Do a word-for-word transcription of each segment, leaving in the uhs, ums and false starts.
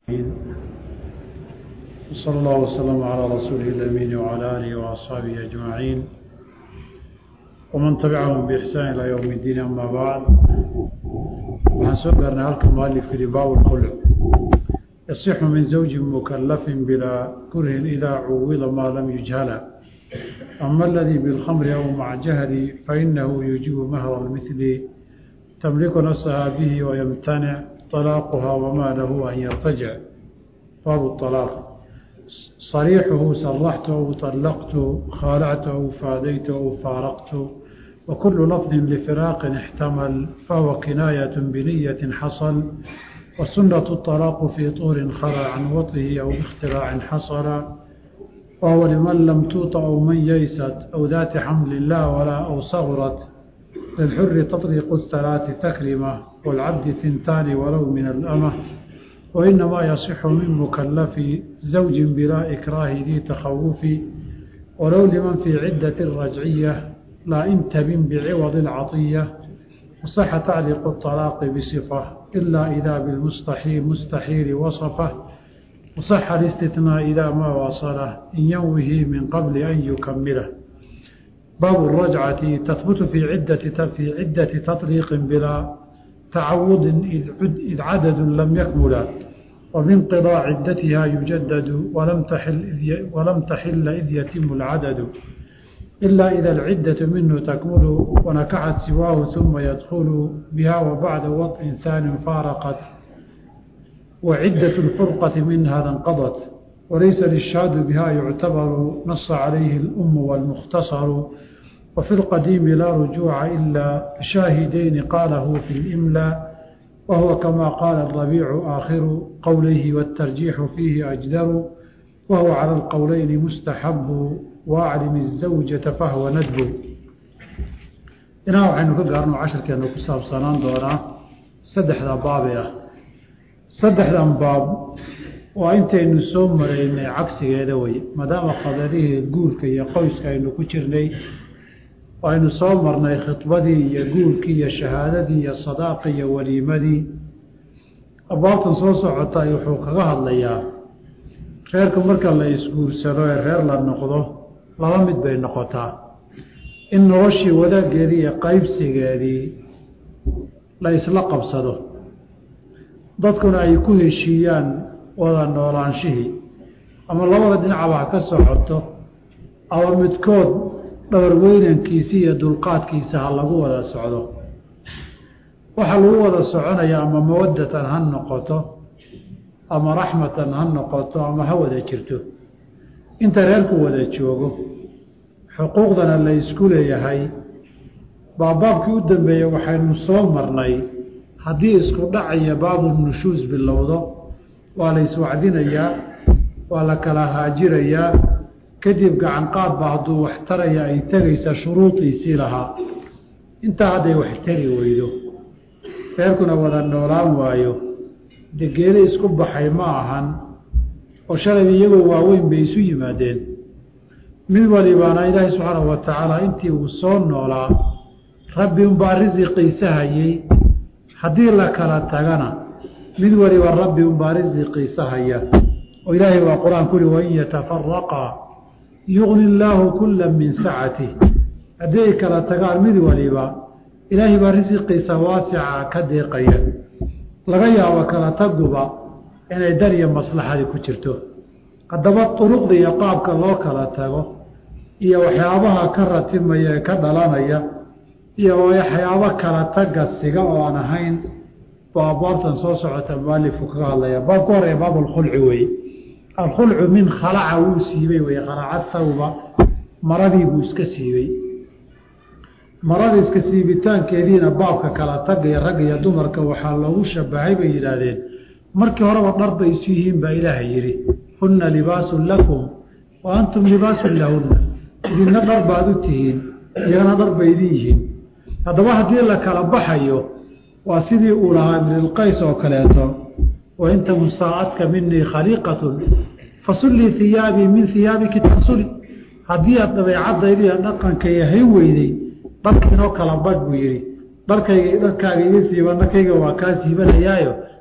صلى الله وسلم على رسوله الأمين وعلى آله وأصحابه أجمعين ومن تبعهم بإحسان إلى يوم الدين. أما بعد، وحسبنا هلك المؤلف في باب الخلع. يصح من زوج مكلف بلا كره إذا عوض ما لم يجهل. أما الذي بالخمر أو مع جهل فإنه يجيب مهر المثل تملك نفسها به ويمتنع طلاقها وما له أن يرتجع. باب الطلاق. صريحه صرحته طلقت خالعته فاديته فارقت، وكل لفظ لفراق احتمل فهو كناية بنية حصل، وسنة الطلاق في طور خلع عن وطئه أو باختراع حصل، وهو لمن لم توط أو من ييست أو ذات حمل لا ولا أو صغرت. للحر تطريق الثلاث تكرمة والعبد ثنتان ولو من الأمة. وإنما يصح من مكلف زوج بلا إكراه ذي تخوف، ولو لمن في عدة الرجعية لا انتبن بعوض العطية. وصح تعليق الطلاق بصفة إلا إذا بالمستحيل مستحيل وصفه، وصح الاستثناء إذا ما واصله إن ينوه من قبل أن يكمله. باب الرجعة. تثبت في عدة في عدة تطليق بلا تعوض إذ عدد لم يكمل، ومن قضاء عدتها يجدد ولم تحل ولم تحل إذ يتم العدد، إلا إذا العدة منه تكمل ونكحت سواه ثم يدخل بها وبعد وطء ثان فارقت، وعدة الفرقة منها انقضت، وليس للشاد بها يعتبر نص عليه الأم والمختصر. وفي القديم لا رجوع إلا شاهدين قاله في الإملاء، وهو كما قال الربيع آخر قوله والترجيح فيه أجدر، وهو على القولين مستحب وأعلم الزوجة فهو ندب. إنه وحين كقارنوا عشر كأنه كساب سنان دونا سدح ذا بابيا سدح ذا باب وإنت إنه سومر إنه عكسي يدوي مدام قدره القول كي يقويس كي إنه كترني، وإنه سومرنا خطبتي يقول كي الشهادتي الصداقي وليمدي أباطن صوصة عطا يحوقها الليا خيركم مركا الله يسقور سروي غير لنقضه لغمد بين نقطة إنه رشي وذا قري قيب سيقاري لا يسلق بصده ضدكنا يكون الشيان وذا النوران شهي. أما الله ودين عبا كسو عطه أو المتكود dhowr weynankiisiiyo dulqaadkiisa ha lagu wada socdo. waxa lagu wada soconaya ama mawadatan ha noqoto ama raxmatan ha noqoto ama ha wada jirto inta reerku wada joogo. xuquuqdana la isku leeyahay baabaabkii u dambeeyey waxaynu soo marnay haddii isku dhacaya baabu nushuus bilowdo waa la iswacdinayaa, waa la kala haajirayaa, kadib gacan qaad baa hadduu wax taraya ay tegaysa shuruudiisii lahaa. intaa hadday wax tari weydo reerkuna wada noolaan waayo dee geeli isku baxay ma ahan oo shalay iyagoo waaweyn bay isu yimaadeen. mid walibaana ilaahay subxaanahu wa tacaala intii uu soo noolaa rabbi unbaa risiqiisa hayay. haddii la kala tagana mid waliba rabbi unbaa risiqiisa haya, oo ilaahay waa qur-aan kuri wain yatafaraqa yugni illaahu kula min sacatih. hadday kala tagaan mid waliba ilaahay baa risiqiisa waasica ka deeqaya. laga yaabo kala taguba inay dar iyo maslaxadi ku jirto. haddaba duruqda iyo qaabka loo kala tago iyo waxyaabaha ka ratimaya ee ka dhalanaya iyo waxyaabo kala taga siga oo aan ahayn baabaartan soo socota mualifku kaga hadlaya. baabka hore baabulkhulci wey. الخلع من خلع وسيبي ويخلع الثوب مرضي بوسكسيبي مرضي اسكسيبتان كيدين بابك كلا تقي رقي دمرك وحاله شبعي بيلادين مركي هرب ضرب يسيهم بإله يري هن لباس لكم وأنتم لباس لهن إذن ضرب بعضتهن يانا ضرب يديهن. هذا واحد يقول لك ربحيه واسيدي أولها من القيس وكلاته وإنت مساعدك مني خليقة فصلي ثيابي من ثيابك تحصلي. هذه الطبيعة ضيرية نقن كي يهويدي ضرك نوك لباك بيري ضرك ضرك يسي ونكيغا وكاسي بنيايو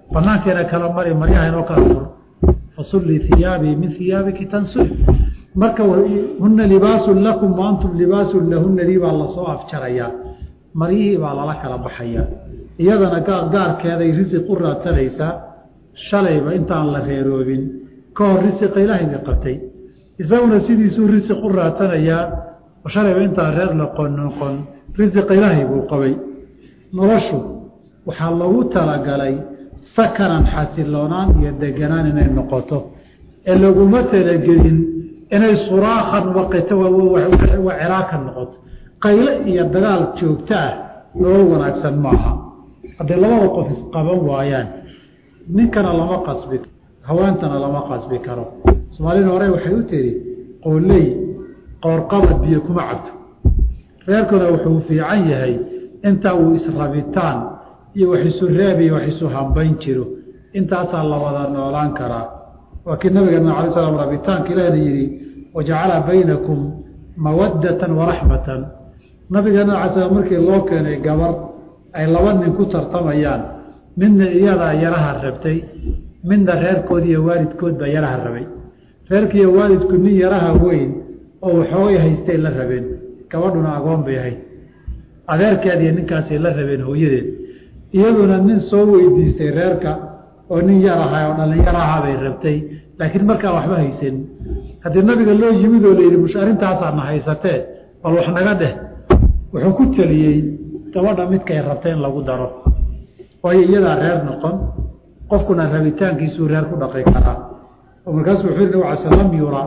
banaankeena kala mari maryaha inoo kala fur fasulli thiyaabii min thiyaabiki tansuli marka hunna libaasun lakum wa antum libaasun lahunna dii baa lasoo afjarayaa maryihii baa lala kala baxayaa iyadana gaarkeeday risiq u raadsanaysaa shalayba intaan la reeroobin ka hor risiqa ilaahay bay qabtay isaguna sidiisuu risiq u raadsanayaa shalayba intaan reer laqon noqon risiqa ilaahay buu qabay noloshu waxaa lagu talagalay sakanan xasiloonaan iyo deganaan inay noqoto ee laguma talagelin inay suraakhan waqita wa ciraakan noqoto qayle iyo dagaal joogto ah nolol wanaagsan maaha hadday labada qof isqaban waayaan ninkana lama qasbi haweentana lama qasbi karo soomaalida hore waxay u tiri qooley qoorqabad biyo kuma cabto reerkuna wuxuu fiican yahay inta uu israbitaan iyo wax isu reeb iyo wax isu hambayn jiro intaasaa la wada noolaan karaa waa kii nabigeena calay salaam rabitaanka ilaahay yidhi wajacala baynakum mawaddatan waraxmatan nabigeena calay salaam markii loo keenay gabar ay laba nin ku tartamayaan midna iyadaa yaraha rabtay midna reerkood iyo waalidkood baa yaraha rabay reerkii iyo waalidku nin yaraha weyn oo waxoogay haystay la rabeen gabadhuna agoon bay ahayd adeerkeed iyo ninkaasay la rabeen hooyadeed iyaduna nin soo weydiistay reerka oo nin yar ahaa oo dhalinyaro ahaa bay rabtay laakiin markaa waxba haysan haddii nabiga loo yimid oo la yidhi mush arrintaasaadna haysatee bal wax naga dheh wuxuu ku teliyey gabadha midkay rabtay in lagu daro waayo iyadaa reer noqon qofkuna rabitaankiisuu reer ku dhaqi karaa oo markaasuu wuxuu yidhi nabi cala lam yura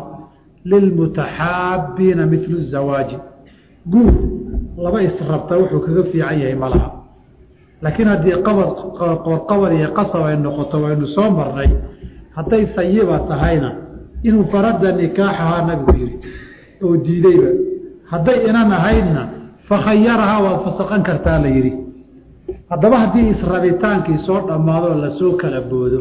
lilmutaxaabbiina midlu zawaaji guur laba israbta wuxuu kaga fiican yahay ma laha laakiin haddii qabad qoorqabad iyo qasab ay noqoto waynu soo marnay hadday sayiba tahayna inuu faradda nikaaxahaa nabigu yidhi oo diideyba hadday inan ahaydna fakhayarahaa waad fasaqan kartaa la yidhi haddaba haddii israbitaankii soo dhammaadoo lasoo kala boodo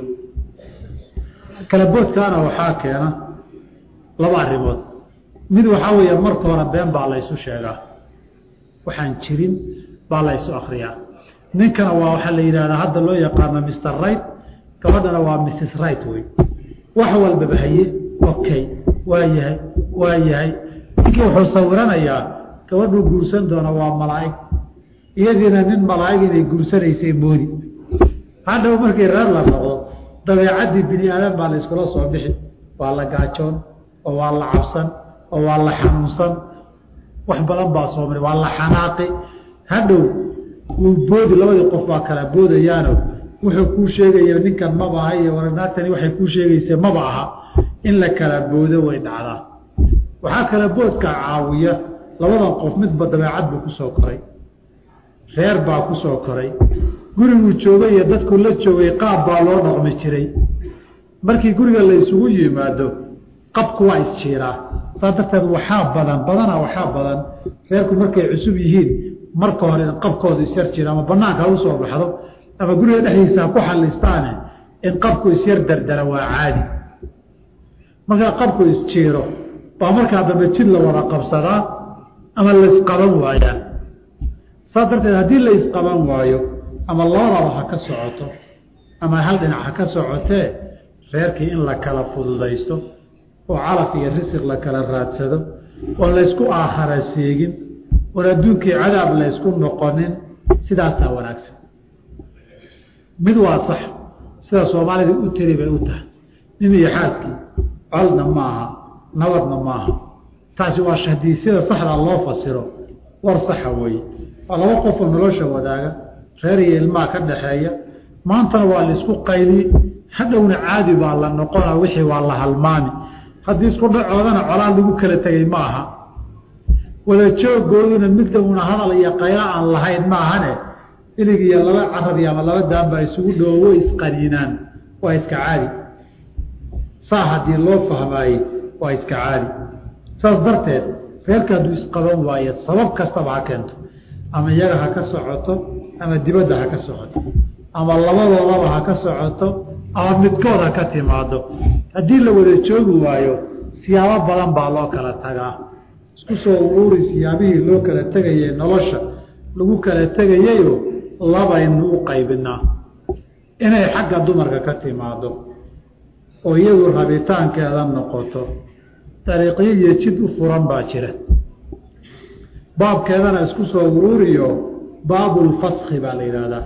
kala boodkaana waxaa keena laba arrimood mid waxaa weeye marka hore been baa laysu sheegaa waxaan jirin baa laysu akriyaa ninkana waa waxaa la yidhahdaa hadda loo yaqaano mister right gabadhana waa missis right wey wax walbaba haye okay waa yahay waa yahay ninkii wuxuu sawiranayaa gabadhuu guursan doona waa malaa'ig iyadiina nin malaa'ig inay guursanaysay moodi hadhow markii reer la noqdo dabeecaddii bini aadan baa la iskula soo bixi waa la gaajoon oo waa la cabsan oo waa la xanuunsan wax badan baa soo maray waa la xanaaqi hadhow wuu boodi labadii qof baa kala boodayaano wuxuu kuu sheegaya ninkan maba aha iyo waranaagtani waxay kuu sheegaysa maba aha in la kala boodo way dhacdaa waxaa kala boodka caawiya labadan qof midba dabeecad buu kusoo koray reer baa kusoo koray guriguu joogay iyo dadku la joogay qaab baa loo dhaqmi jiray markii guriga la isugu yimaado qabku waa isjiiraa saa darteed waxaa badan badanaa waxaa badan reerku markay cusub yihiin marka hore in qabkooda isyar jiro ama banaanka ha u soo baxdo ama guriga dhexdiisa ha ku xalistaane in qabku isyar dardara waa caadi markaa qabku isjiiro baa markaa dambe jid la wada qabsadaa ama la isqaban waayaa saa darteed haddii la isqaban waayo ama labadaba ha ka socoto ama hal dhinac ha ka socotee reerkii in la kala fududaysto oo calaf iyo risiq la kala raadsado oon laysku aakhara seegin oon adduunkii cadaab laysku noqonin sidaasaa wanaagsan mid waa sax sida soomaalida u tiri bay u tahay nin iyo xaaskii colna maaha nabadna maaha taasi waa haddii sida saxdaa loo fasiro war saxa weeye waa laba qofoo nolosha wadaaga reer iyo ilmaha ka dhaxeeya maantana waa laisku qayli hadhowna caadi baa la noqona wixii waa la halmaami haddii isku dhacoodana colaan lagu kala tegay ma aha wada jooggooduna midda una hadal iyo qayla aan lahayn maahane ilig iyo laba carab ama laba daanbaa isugu dhowo way isqaniinaan waa iska caadi saa haddii loo fahmaayey waa iska caadi saas darteed reerka hadduu isqaban waayo sabab kastaba ha keento ama iyaga ha ka socoto ama dibadda ha ka socoto ama labadoodaba ha ka socoto ama midkood ha ka timaado haddii la wada joogi waayo siyaabo badan baa loo kala tagaa isku soo uruuri siyaabihii loo kala tegayay nolosha lagu kala tegayayo labaynu u qaybinaa inay xagga dumarka ka timaado oo iyadu rabitaankeeda noqoto dariiqyo iyo jid u furan baa jira baabkeedana isku soo ururiyo baabulfaskhi baa la yidhaahdaa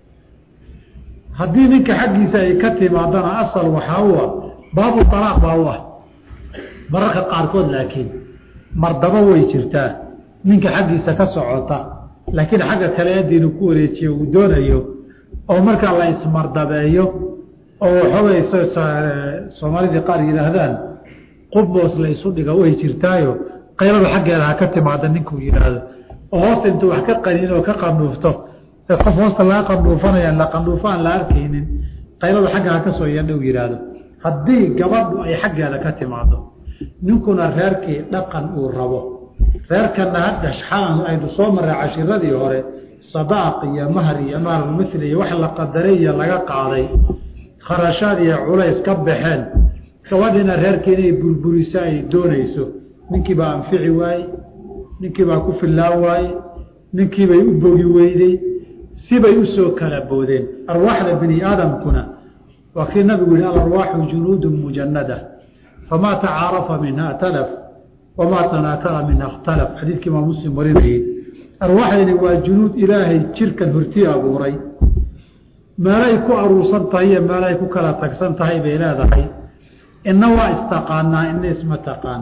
haddii ninka xaggiisa ay ka timaadana asal waxaa u ah baabu talaaq baa u ah mararka qaarkood laakiin mardaba way jirtaa ninka xaggiisa ka socota laakiin xagga kale adiinu ku wareejiyo uu doonayo oo markaa la ismardabeeyo oo waxoogay soomaalidii qaar yidhaahdaan qubboos la isu dhiga way jirtaayo qaylada xaggeeda ha ka timaada ninkuu yidhaahdo oo hoosta intuu wax ka qanin oo ka qandhuufto ee qof hoosta laga qandhuufanayaan la qandhuufo aan la arkaynin qaylada xagga ha ka soo yadha uu yidhaahdo haddii gabadhu ay xaggeeda ka timaado ninkuna reerkii dhaqan uu rabo reerkana hadda xalan aynu soo maray cashiradii hore sadaaq iyo mahar iyo maarulmithli iyo wax la qadaray iyo laga qaaday kharashaad iyo culays ka baxeen gabadhina reerkii inay burburiso ay doonayso ninkii baa anfici waaye ninkii baa ku fillaan waaye ninkii bay u bogi weyday sibay u soo kala boodeen arwaaxda bini aadamkuna waa kii nabigu yihi alarwaaxu junuudun mujannada famaa tacaarafa minha talaf wamaa tanaakara minha اkhtalaf xadiidkii imaam muslim warinayey arwaaxdani waa junuud ilaahay jirkan hortii abuuray meelay ku aruursan tahay iyo meelay ku kala tagsan tahay bay leedahay ina waa istaqaanaa ina isma taqaan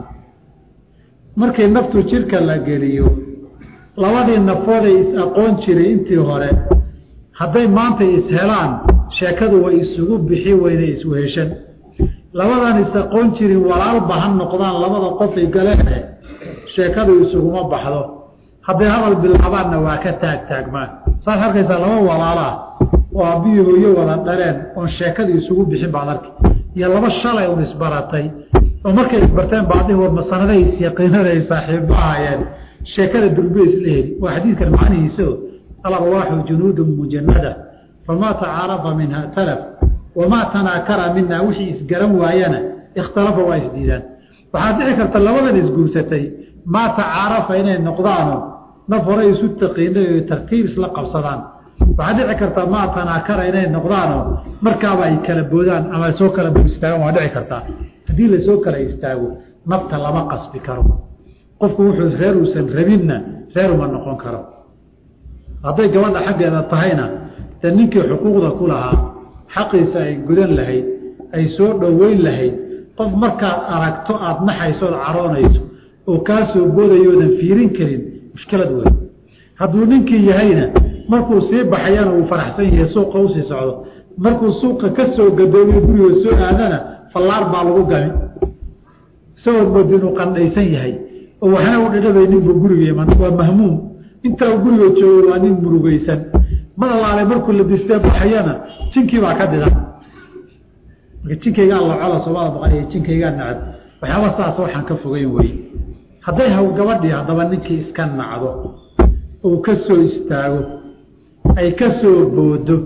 markay naftu jirka la geliyo labadii nafooday is-aqoon jiray intii hore hadday maanta is-helaan sheekadu way isugu bixi weyne isweheshan labadan is-aqoon jirin walaalba ha noqdaan labada qofay galeene sheekadu isuguma baxdo hadday hadal bilaabaanna waa ka taag taagmaan saas arkaysaa laba walaalaa oo aabbiyi hooyo wada dhaleen oon sheekadu isugu bixin baad arki iyo laba shalay un isbaratay oo markay isbarteen baadii warma sanaday isyaqiinaday saaxiibba ahayeen sheekada durbe isla heli waa xadiidkan macnihiisao alarwaaxu junuudun mujannada famaa tacaarafa minha talaf wamaa tanaakara minha wixii isgaran waayana ikhtalafa waa isdiidaan waxaad dhici karta labadan isguursatay maa tacaarafa inay noqdaano naf hore isu taqiinay o tartiib isla qabsadaan waxaad dhici karta maa tanaakara inay noqdaano markaaba ay kala boodaan ama soo kala bood istaagaan waa dhici kartaa haddii lasoo kala istaago nafta lama qasbi karo qofku wuxuu reer uusan rabinna reer uma noqon karo hadday gabadha xaggeeda tahayna dee ninkii xuquuqda ku lahaa xaqiisa ay gudan lahayd ay soo dhoweyn lahayd qof markaad aragto aada naxaysood caroonayso oo kaa soo boodayoodan fiirin karin mushkilad weyn hadduu ninkii yahayna markuu sii baxayana uu faraxsan yahay suuqa usii socdo markuu suuqa ka soo gadoomiyo guriga soo aadana fallaar baa lagu gami isagood mood inuu qandhaysan yahay oo waxna u dhidhabayninbu guriga iman waa mahmuum intaa guriga joogo waa nin murugaysan mar allaale markuu la distee baxayana jinkii baa ka dhidan marka jinkaygaa la cola soomada baqaniyo jinkaygaa nacab waxyaaba saas waxaan ka fogeyn wey hadday haw gabadhii haddaba ninkii iska nacdo uu ka soo istaago ay ka soo boodo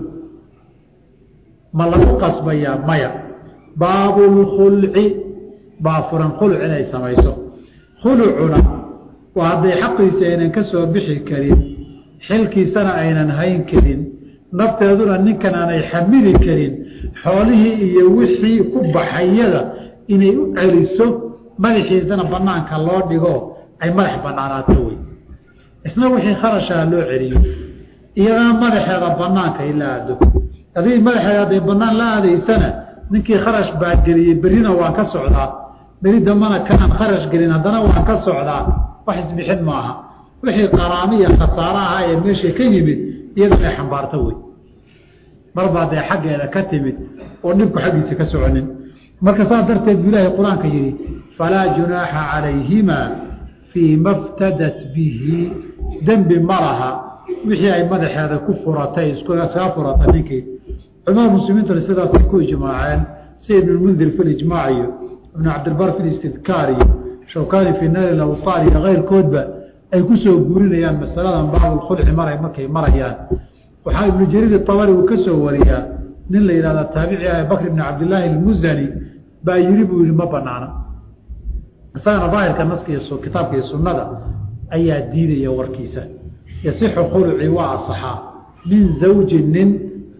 ma lagu qasbayaa maya baabulkhulci baa furan khuluc inay samayso khulucuna waa hadday xaqiisa aynan ka soo bixi karin xilkiisana aynan hayn karin nafteeduna ninkan aanay xamili karin xoolihii iyo wixii ku baxayada inay u celiso madaxiisana banaanka loo dhigo ay madax banaanaato wey isna wixii kharashaa loo celiyo iyadana madaxeeda banaanka ay la aado adii madaxeeda hadday banaan la aadaysana ninkii kharash baa geliyey berrina waan ka socdaa beri dambana kaan kharash gelin haddana waan ka socdaa wax isbixin maaha wixii qaraami iyo khasaare ahaa ee meesha ka yimid iyadana ay xambaarto wey marbaa dee xaggeeda ka timid oo dhibku xaggiisa ka soconin marka saas darteed bu ilaahay qur-aanka yidhi falaa junaaxa calayhimaa fii ma ftadat bihi dembi ma laha wixii ay madaxeeda ku furatay iskaga furata ninkii culamada muslimiintuna sidaasay ku ijmaaceen sida ibnulmundir fi lijmaac iyo ibnu cabdilbar fi listidkaar iyo shawkani fi naari lawtaar iyo keyrkoodba ay ku soo guurinayaan masaladan baabulkhulci maray markay marayaan waxaa ibnu jariir itabari uu ka soo wariyaa nin la yidhahda taabici ah bakr ibni cabdillaahi almuzani baa yiri buu yihi ma banaana isagana daahirka naska iyo kitaabka iyo sunnada ayaa diidaya warkiisa yasixu khuluci waa asaxaa min zawji nin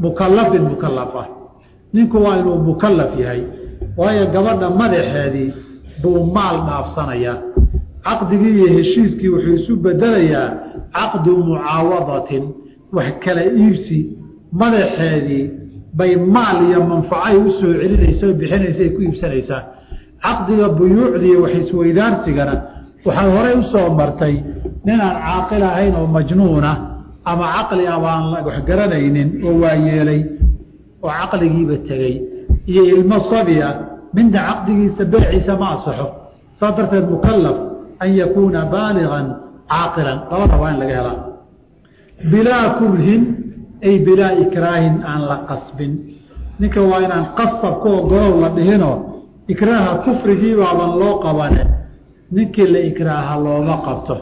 mukallaf mukallafa ninku waa inuu mukallaf yahay waayo gabadha madaxeedii buu maal dhaafsanaya caqdigii iyo heshiiskii wuxuu isu bedelayaa caqdu mucaawadatin wax kala iibsi madaxeedii bay maal iyo manfacay u soo celinayso bixinaysa ku iibsanaysaa caqdiga buyuucdii wax isweydaarsigana waxay horey u soo martay ninaan caaqil ahayn oo majnuuna ama caqli abaan wax garanaynin oo waa yeelay oo caqligiiba tegey iyo ilmo sabiya minda caqdigiisa beeciisa ma asaxo saa darteed mukallaf an yakuuna baaligan caaqilan labada waa in laga helaa bilaa kurhin ay bilaa ikraahin aan la qasbin ninka waa inaan qasab ku ogolow la dhihinoo ikraaha kufrigii baaban loo qabane ninkii la ikraaha looma qabto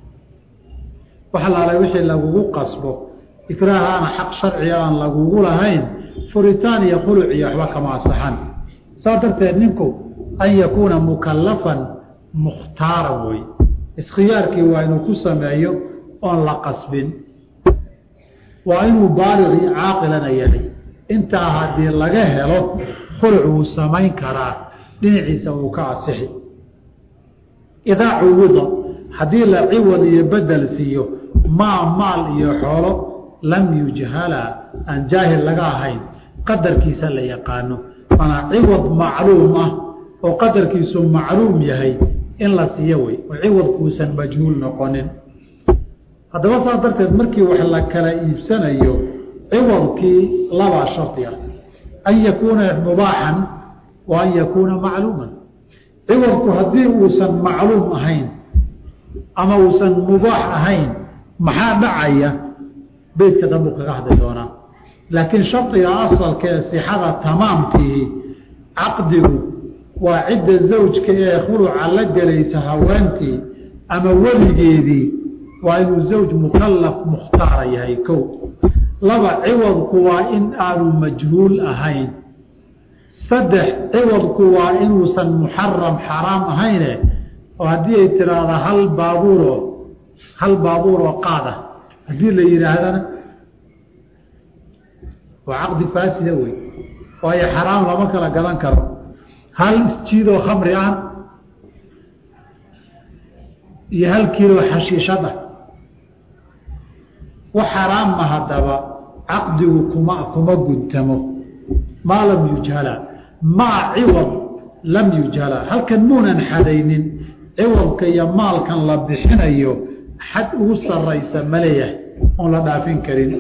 waxa laalay wixii lagugu qasbo ikraahaana xaq sharci aan lagugu lahayn furitaan iyo khuluc iyo waxba kama asaxan saa darteed ninku an yakuuna mukallafan mukhtaaran wey iskhiyaarkii waa inuu ku sameeyo oon la qasbin waa inuu baaligi caaqilana yahay intaa haddii laga helo khuluc wuu samayn karaa dhinaciisa uu ka asixi idaa cuwida haddii la ciwad iyo bedel siiyo maa maal iyo xoolo lam yujhala aan jaahil laga ahayn qadarkiisa la yaqaano mana ciwad macluum ah oo qadarkiisu macluum yahay in la siiyo wey oo ciwadkuusan majhuul noqonin haddaba saa darteed markii wax la kala iibsanayo ciwadkii labaa shardi ah an yakuuna mubaaxan wa an yakuuna macluuman ciwadku haddii uusan macluum ahayn ama uusan mubaax ahayn maxaa dhacaya beydka dambu kaga hadli doonaa laakiin shardiga asalka ee sixada tamaamkii caqdigu waa cidda zawjka ee khuluca la gelaysa haweentii ama weligeedii waa inuu zawj mukallaf mukhtaara yahay kow laba ciwadku waa in aanu majhuul ahayn saddex ciwadku waa inuusan muxaram xaraam ahayne oo haddii ay tiraahda hal baabuuro hal baabuuroo qaada haddii la yidhaahdana waa caqdi faasida wey waayo xaraam lama kala gadan karo hal isjiidoo khamri ah iyo hal kiiloo xashiishada wax xaraam ma haddaba caqdigu kuma kuma guntamo maa lam yujhala maa ciwad lam yujhala halkan muunan xadaynin ciwadka iyo maalkan la bixinayo xad ugu saraysa ma leeyahay oon la dhaafin karin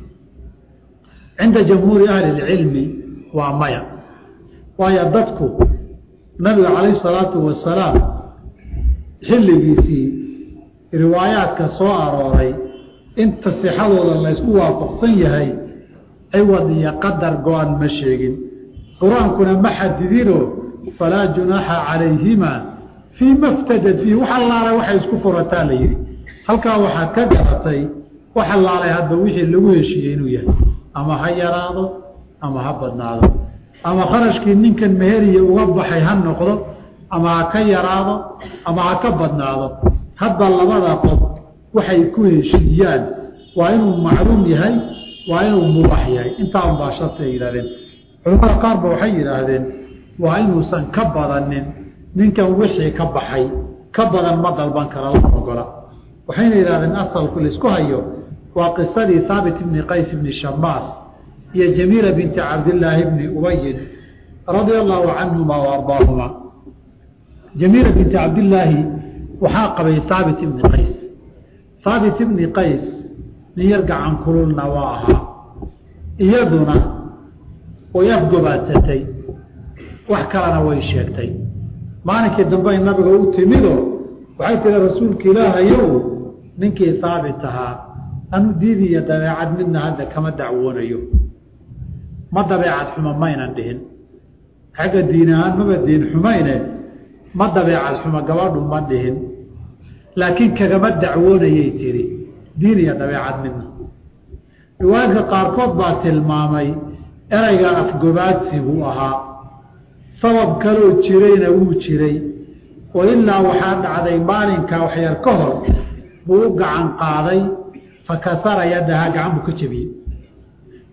cinda jamhuuri ahli اlcilmi waa maya waayo dadku nabiga calayh salaatu wasalaam xilligiisii riwaayaadka soo arooray inta sixadooda laysku waafaqsan yahay ciwad iyo qadar go-an ma sheegin qur-aankuna ma xadidinoo falaa junaaxa calayhima fii ma ftadad fiih wax allaalay waxay isku furataa la yidhi halkaa waxaad ka garatay wax allaalay hadda wixii lagu heshiiyey inuu yahay ama ha yaraado ama ha badnaado ama kharashkii ninkan meheriya uga baxay ha noqdo ama ha ka yaraado ama ha ka badnaado hadda labada qof waxay ku heshiiyaan waa inuu macluum yahay waa inuu mubax yahay intaa unbaa sharti ay yidhahdeen culamada qaarba waxay yidhaahdeen waa inuusan ka badanin ninkan wixii ka baxay ka badan ma dalban kara la ogola waxayna yidhahdeen asalku laisku hayo waa qisadii haabit ibni qays ibni shamaas iyo jamiila binti cabdillaahi bni ubayin radia allaahu canhuma wa ardaahuma jamiila binti cabdillaahi waxaa qabay haabit ibni qays haabit ibni qays nin yar gacan kululna waa ahaa iyaduna way afgobaadsatay wax kalena way sheegtay maalinkii dambe ay nabiga u timidoo waxay tihi rasuulka ilaahayow ninkii haabit ahaa anu diidi iyo dabeecad midna hadda kama dacwoonayo ma dabeecad xuma maynan dhihin xagga diin ahaan maba diin xumayne ma dabeecad xuma gabadhu ma dhihin laakiin kagama dacwoonayay tiri diin iyo dabeecad midna riwaayadka qaarkood baa tilmaamay erayga afgobaadsi buu ahaa sabab kaloo jirayna wuu jiray oo ilaa waxaa dhacday maalinkaa waxyar ka hor buu u gacan qaaday fakasara yadahaa gacan buu ka jebiyey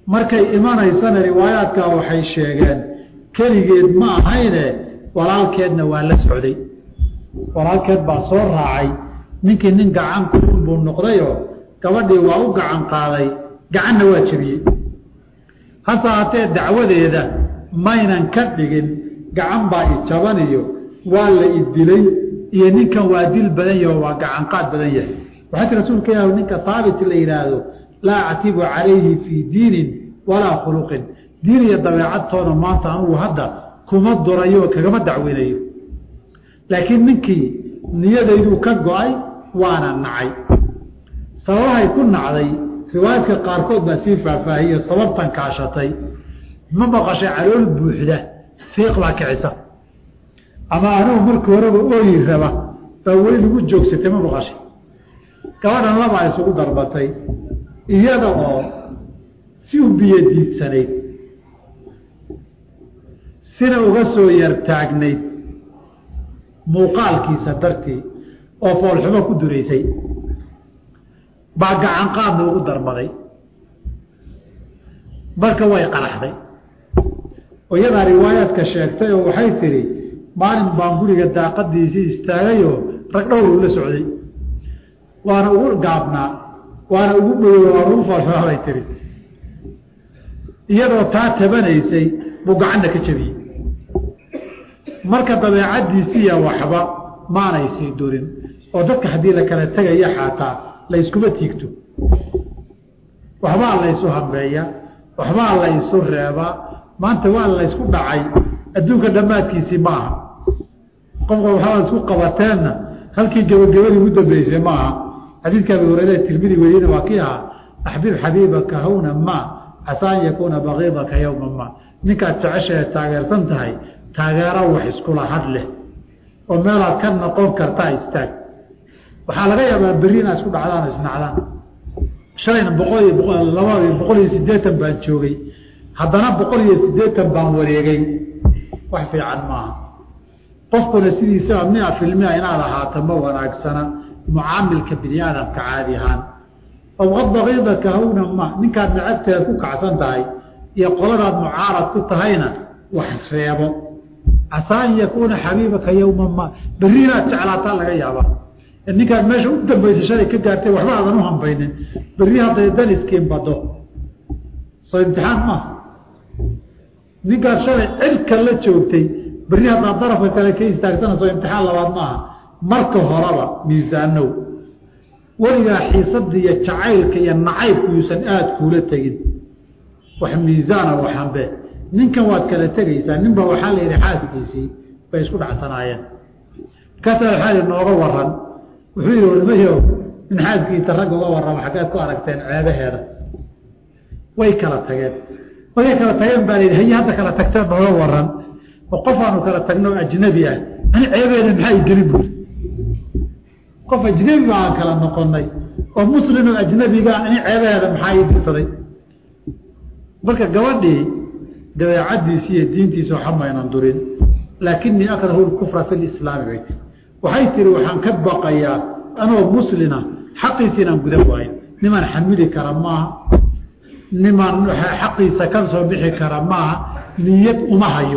markay imanaysana riwaayaadka waxay sheegeen keligeed ma ahayne walaalkeedna waa la socday walaalkeed baa soo raacay ninkii nin gacan kulul buu noqdayoo gabadhii waa u gacan qaaday gacanna waa jebiyey hase haatee dacwadeeda maynan ka dhigin gacan baa i jabaniyo waa la i dilay iyo ninkan waa dil badan yaho waa gacan qaad badan yahay waxaa ti rasuulka ilaah ninka haabit la yidhaahdo laa actibu calayhi fii diinin walaa khuluqin diin iyo dabeecadtoona maanta anugu hadda kuma durayo kagama dacweynayo laakiin ninkii niyadayduu ka go-ay waana nacay sababahay ku nacday riwaayadka qaarkood baa sii faahfaahiyo sababtan kaashatay ma maqashay calool buuxda fiiq baa kicisa ama anugu markii horeba ooyi raba baa weli lagu joogsatay ma maqashay gabadhan labaa isugu darbatay iyada oo si u biyo diidsanayd sina uga soo yartaagnayd muuqaalkiisa dartii oo foolxumo ku duraysay baa gacan qaadna ugu darmaday marka way qaraxday oo iyadaa riwaayaadka sheegtay oo waxay tidhi maalin baan guriga daaqadiisii istaagayoo rag dhowr uu la socday waana ugu gaabnaa waana ugu dhowoy waana ugu foolxumaa bay tihi iyadoo taa tabanaysay buu gacanna ka jebiyey marka dabeecaddiisiiya waxba maanay sii durin oo dadka haddii la kala tegaya xaataa layskuma tiigto waxbaa laysu hambeeya waxbaa laysu reebaa maanta waa laysku dhacay adduunka dhammaadkiisii ma aha qofka waxaa isku qabateenna halkii gabagabadii ugu dambeysay ma aha xadiidka abi hurayre tirmidi weriyena waa kii ahaa axbib xabiibaka hawna ma casaa an yakuuna bagiidaka yowma ma ninkaad jeceshae taageersan tahay taageero wax iskula had leh oo meelaad ka noqon kartaa istaag waxaa laga yaabaa berri inaad isku dhacdaan isnacdaan shalayna boqol iyo laba boqol iyo siddeetan baan joogay haddana boqol iyo siddeetan baan wareegay wax fiican maaha qofkuna sidiisaba mia filmia inaad ahaato ma wanaagsana mucaamilka bini aadamka caadi ahaan awqad bagiidaka hawna ma ninkaad nacagteeda ku kacsan tahay iyo qoladaad mucaarad ku tahayna wax reebo casaa an yakuuna xabiibaka yowma ma berri inaad jeclaataa laga yaaba ninkaad meesha u dambaysa shalay ka gaartay waxba aadan u hambaynin berri hadday dan iskiin bado soo imtixaan maaha ninkaad shalay cirka la joogtay berri haddaad darafka kale ka istaagtana soo imtixaan labaad maaha marka horeba miisaanow weligaa xiisadda iyo jacaylka iyo nacaybku yuusan aada kuula tegin wax miisaana waxanbe ninkan waad kala tegaysaa ninba waxaa la yidhi xaaskiisii bay isku dhacsanaayeen markaasaa waxaa yidhi nooga waran wuxuu yidhi warmayow in xaaskiisa ragga uga warrama xaggeed ku aragteen ceebaheeda way kala tageen markay kala tageen baa la yidhi haye hadda kala tagteen nooga waran oo qof aanu kala tagno ajnabi ah ani ceebeeda maxaa i gelin buuri qof ajnabi ba aan kala noqonay oo muslim oo ajnabiga ani ceebaheeda maxaa ii dirsaday marka gabadhii dabeecaddiisi iyo diintiisa waxa maynan durin laakinii akrahu lkufra fi lislaami bay tiri waxay tiri waxaan ka baqayaa anoo muslina xaqiisa inaan gudan waayo nimaan xamili kara maaha nimaan xaqiisa ka soo bixi kara maaha niyad uma hayo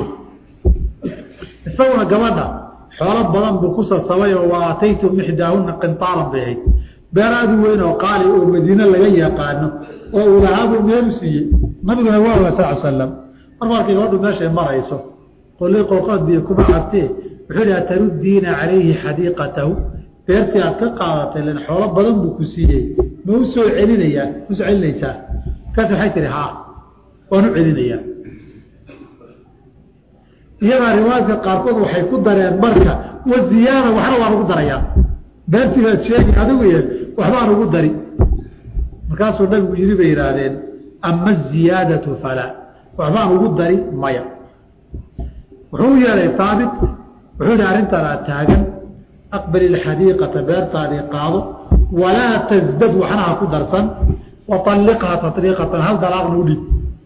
isaguna gabadha xoolo badan buu ku sasabay oo waa ataytu mixdaahuna qintaaran bay ahayd beer aad u weyn oo qaali oo madiine laga yaqaano oo uu lahaabuu meel u siiyey nabiguna waa oga sal slam mar markay gabadhu meeshay marayso qolay qooqaad biyo kuma cabtee wuxuu ihi ataruddiina calayhi xadiiqatahu beertii aad ka qaadatay len xoolo badan buu ku siiyey ma u soo celinayaa u soo celinaysaa markaas waxay tihi haa waan u celinayaa iyadaa riwaayadka qaarkood waxay ku dareen marka wa ziyaada waxna waan ugu darayaa beertii baad sheegi adigu y waxbaan ugu dari markaasuu nabigu yidhi bay yidhaahdeen ama aziyaadatu falaa waxbaan ugu dari maya wuxuu yeelay haabit wuxuu yihi arrintaanaa taagan aqbali ilxadiiqata beertaadii qaado walaa tasdad waxna ha ku darsan waطalliqha taطliiqatan hal dalaaqna u dhib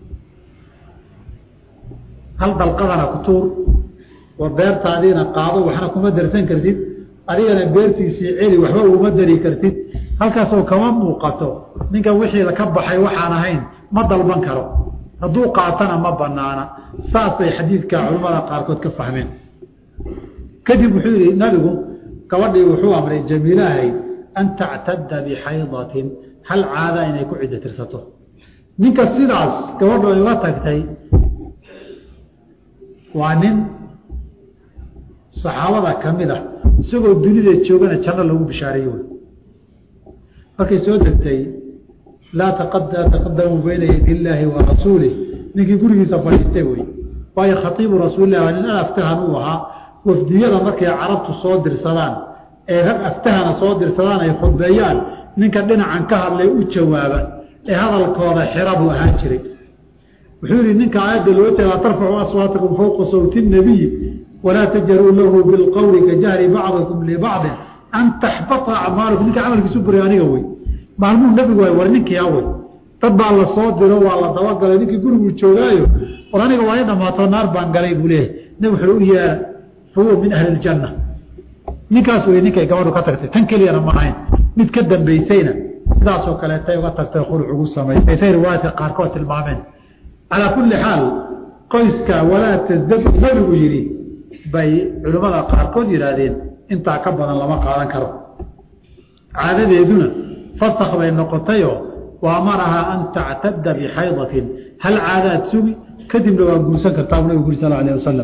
hal dalqadana ku tuur war beertaadiina qaado waxna kuma darsan kartid adigana beertiisii celi waxba uguma dari kartid halkaasoo kama muuqato ninka wixii la ka baxay waxaan ahayn ma dalban karo hadduu qaatana ma banaana saasay xadiidka culimada qaarkood ka fahmeen kadib wuxuu yidhi nabigu gabadhii wuxuu amray jamiilahay an tactadda bixaydatin hal caada inay ku ciddo tirsato ninka sidaas gabadhu ay uga tagtay waa nin saxaabada ka mid ah isagoo dunida joogana janno lagu bishaareeyo markay soo degtay laa taqadamu bayna yadi illaahi wa rasuulih ninkii gurigiisa fadhiistay wey waayo khatiibu rasuulilah waa nin an aftahan uu ahaa wafdiyada markay carabtu soo dirsadaan ee rag aftahana soo dirsadaan ay khudbeeyaan ninka dhinacan ka hadlay u jawaaba ee hadalkooda xira buu ahaan jiray wuxuu yihi ninka aayadda loo jeeda tarfacu aswaatakum fawqa sawti nabiy walaa tajaruu lahu bilqowli ka jahri bacdikum libacdin an taxbata acmaalukum ninka camalkiisu buriy aniga wey maalmuhu nabigu waay war ninkii awey dad baa la soo diro waa la dabagalay ninkii guriguu joogaayo war aniga waa i dhamaato naar baan galay buu leeyahay nabig wuxuu u yeera fahuwa min ahli ljanna ninkaas wey ninkay gabadhu ka tagtay tan keliyana ma ahayn mid ka dambaysayna sidaasoo kaleetay uga tagtay khuluc ugu samaysay say riwaayadka qaarkood tilmaameen calaa kulli xaal qoyska walaa tasdad nabigu yidhi bay culimmada qaarkood yidhaahdeen intaa ka badan lama qaadan karo caadadeeduna fasak bay noqotayoo waamarahaa an tactadda bixaydatin hal caadaad sugi kadibna waa guursan kartaa nabigu guri sal alah wasalam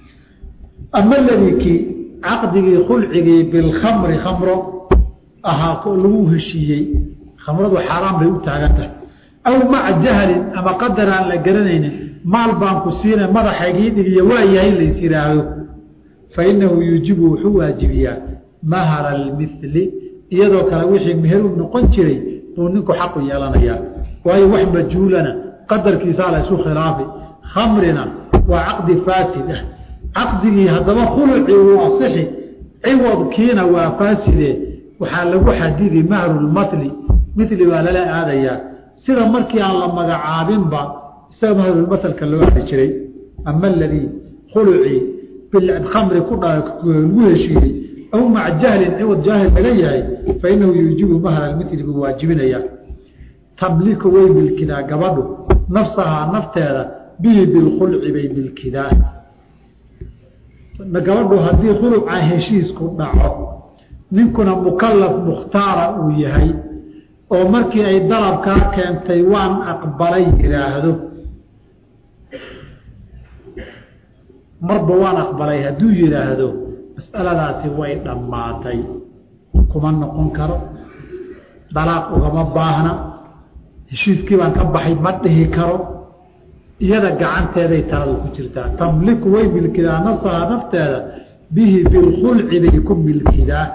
ama aladii kii caqdigii khulcigii bilkhamri khamro ahaa lagu heshiiyey khamradu xaaraan bay u taagan tahay aw maca jahlin ama qadar aan la garanaynin maal baan ku siina madaxaygii dhigiyo waa yahay lays yidhaahdo fa inahu yuujibu wuxuu waajibiyaa mahara almithli iyadoo kale wixii meher u noqon jiray buu ninku xaqu yeelanayaa waayo wax majhuulana qadarkiisaa la isu khilaafi khamrina waa caqdi faasid ah caqdigii haddaba khulucii wuu asixi ciwadkiina waa faaside waxaa lagu xadidi mahrulmatli mithli baa lala aadayaa sida markii aan la magacaabinba isaga mahrulmatlka loo aadi jiray ama aladii khulucii bilkhamri ku lagu heshiiyey aw maca jahlin ciwad jaahil laga yahay fa inahu yuujibu mahra almithli buu waajibinayaa tamliku way milkidaa gabadhu nafsahaa nafteeda bihi bilkhulci bay milkidaa gabadhu haddii khuluca heshiisku dhaco ninkuna mukalaf mukhtaara uu yahay oo markii ay dalabkaa keentay waan aqbalay yidhaahdo marba waan aqbalay hadduu yidhaahdo mas'aladaasi way dhammaatay kuma noqon karo dalaaq ugama baahna heshiiskii baan ka baxay ma dhihi karo iyada gacanteeday taladu ku jirtaa tamliku way milkidaa nafsahaa nafteeda bihi bilkhulci bay ku milkidaa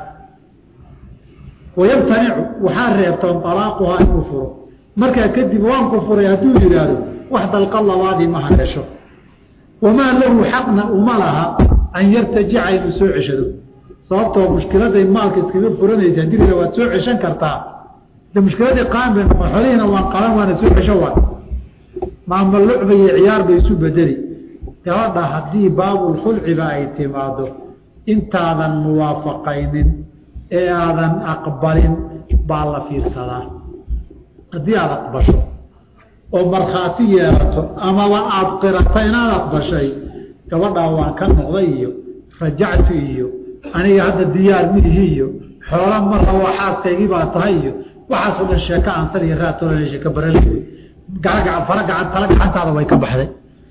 wayamtanicu waxaa reebtoon alaaquhaa inuu furo markaa kadib waan ku furay hadduu yidhaahdo wax dalqa labaadii ma hadhesho wamaa lahu xaqna uma laha an yartajica inuu soo ceshado sababtoo mushkiladay maalka iskaga furanaysa dirila waad soo ceshan kartaa de mushkiladii qaan bay noqon xolihiina waan qalan waana soo cesho waa maama lucba iyo ciyaar bay isu bedeli gabadha haddii baabulkhulciba ay timaado intaadan muwaafaqaynin ee aadan aqbalin baa la fiirsadaa haddii aada aqbasho oo markhaati yeelato amaba aada qirato inaad aqbashay gabadhaa waan ka noqday iyo rajactu iyo aniga hadda diyaar miihi iyo xoola ma rabo xaaskaygii baa tahay iyo waxaasoo dhan sheeko aansan iyo raatoolan sheeko barale gaagacan fara gacan tala gacantaada way ka baxday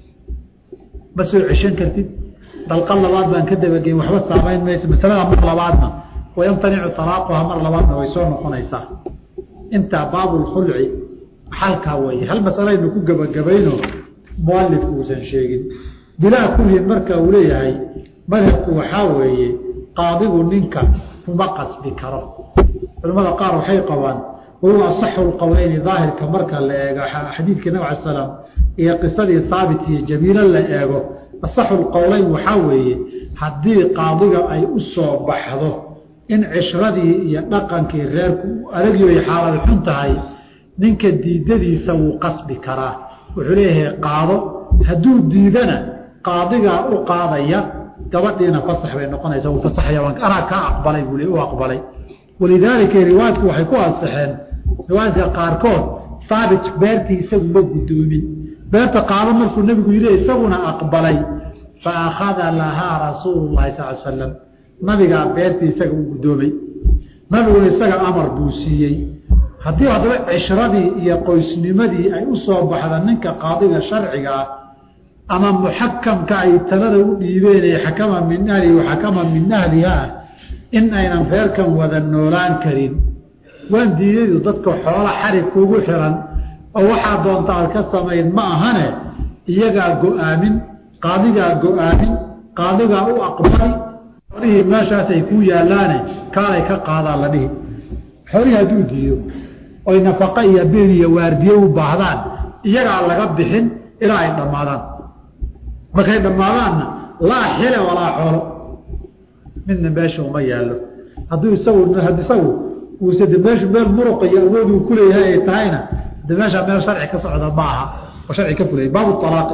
ma soo ceshan kartid dalqa labaad baan ka dabageyn waxba saamayn mayso masalada mar labaadna wayamtanicu talaaquha mar labaadna way soo noqonaysaa intaa baabulkhulci xalkaa weeye hal masalaynu ku gebagabayno mualifku uusan sheegin bilaa kulliin marka uu leeyahay madhabku waxaa weeye qaadigu ninka kuma qasbi karo culamada qaar waxay qabaan wahuwa asaxu lqowleyni daahirka marka la eego xadiidkii nabig ala salaam iyo qisadii haabit iyo jamiilo la eego asaxu lqowleyn waxaa weeye haddii qaadiga ay u soo baxdo in cishradii iyo dhaqankii reerku uu adagyoy xaalad xun tahay ninka diidadiisa wuu qasbi karaa wuxuu leeyahay qaado hadduu diidana qaadigaa u qaadaya gabadhiina fasax bay noqonaysa uu fasaxaya anaa kaa aqbalay buu u aqbalay walidaalika riwaayadku waxay ku ansaxeen riwaayadka qaarkood saabit beertii isagu ma gudoomin beerta qaado markuu nabigu yiri isaguna aqbalay fa akhadha laha rasuulullaahi sallallahu alayhi wasallam nabiga beertii isagu gudoomay nabigu isaga amar buu siiyay haddii hadaba cishradii iyo qoysnimadii ay u soo baxda ninka qaadiga sharciga ah ama muhakkamka ay talada u dhiibeen xakama min ahli wa xakama min ahliha in aynan feerkan wada noolaan karin waan diiday dadka xoolo xarig kugu xiran oo waxa doonta ka sameeyeen ma ahane iyaga go'aamin qaadiga go'aamin qaadiga u aqbali warihi meeshaas ay ku yaalaan kaalay ka qaada la dhihi xoriya haduu diiyo oo nafaqa iyo been iyo waardiyo u baahdaan iyaga laga bixin ilaa ay dhamaadaan markay dhamaadaan la xila wala xoolo min meesha uma yaalo haduu isagu hadii isagu uu saddeesh meel muruq iyo awood uu ku leeyahay taayna dameesha meel sharci ka socda baaha oo sharci ka fulay baabu talaaq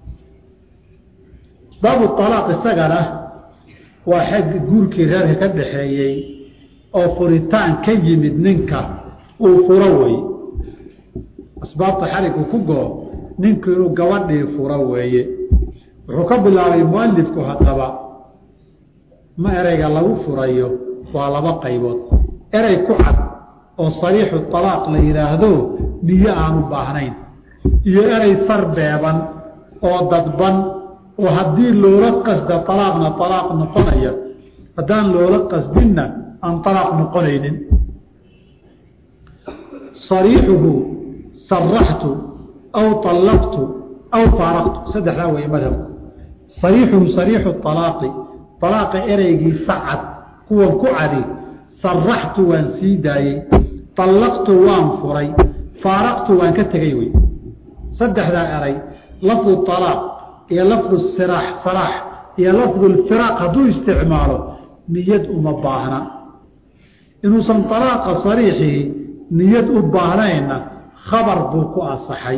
baabu talaaq isagana waa xad guurkii reerka ka dhaxeeyay oo furitaan ka yimid ninka uu furo way asbaabta xarigu ku goo ninka inuu gabadhii furo weeye wuxuu ka bilaabay muallifku hadaba ma erayga lagu furayo waa laba qaybood eray ku cad oo sariixu talaaq la yiraahdo niyo aan u baahnayn iyo eray sarbeeban oo dadban oo hadii loola qasdo talaaqna talaaq noqonaya hadaan loola qasdinna aan talaaq noqonaynin sariixuhu sarahtu aw talaqtu aw faraqtu sadexda way madhab sariixuhu sariixu talaaqi talaaq eraygi sacad kuwa ku cadi sarahtu waan sii daayay talaqtu waan furay faraqtu waan ka tagay way saddexda eray lafdu talaaq iyo lafdu siraax saraax iyo lafdu firaq haduu isticmaalo niyad uma baahna inuu san talaaq sariixi niyad u baahnayna khabar buu ku asaxay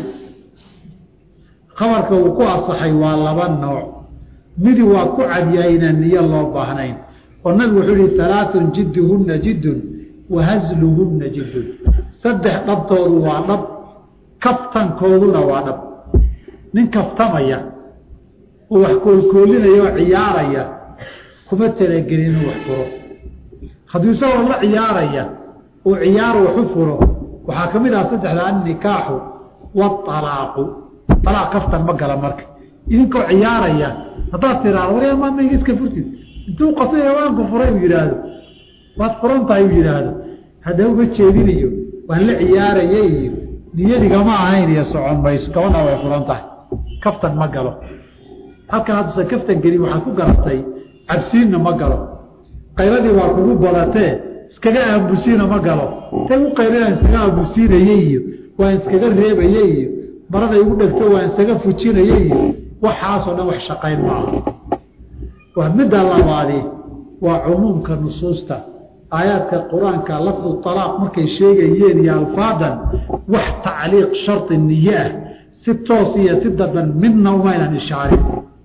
khabarka uu ku asaxay waa laba nooc mid waa ku cadiyayna niyad loo baahnayn والنبي وحولي ثلاث جدهن جد وهزلهن جد صدح ضبطه وعضب كفتن كولنا وعضب من كفتمية وحكول كولنا يو عيارية كما تلقلين وحفره خذ يسوى الله عيارية وعيار وحفره وحاكم إذا صدح لأن نكاح والطلاق طلاق كفتن مقال مرك إذنكو عيارية هذا ترى وريا ما ما يسكن فرتين intuu qasay waanku furay yiraahdo waad furantahay yiraahdo hadaa uga jeedinayo waan la ciyaarayay niyadiga ma ahayn iyo socon bayso kawana way furantahay kaftan ma galo halka hadda kaftan gali waxa ku garatay cabsiina ma galo qayradii waa kugu badatee iskaga aabusiina ma galo tay u qayradaan iskaga aabusiinayay waa iskaga reebayay barada igu dhagto waa iskaga fujinayay waxaas oo dhan wax shaqayn ma aha ومد الله عليه وعموم كنصوصته آيات القرآن كلفظ الطلاق ممكن شيء يين الفاظا وح تعليق شرط النية ست توصية سددا منا ومين الشعري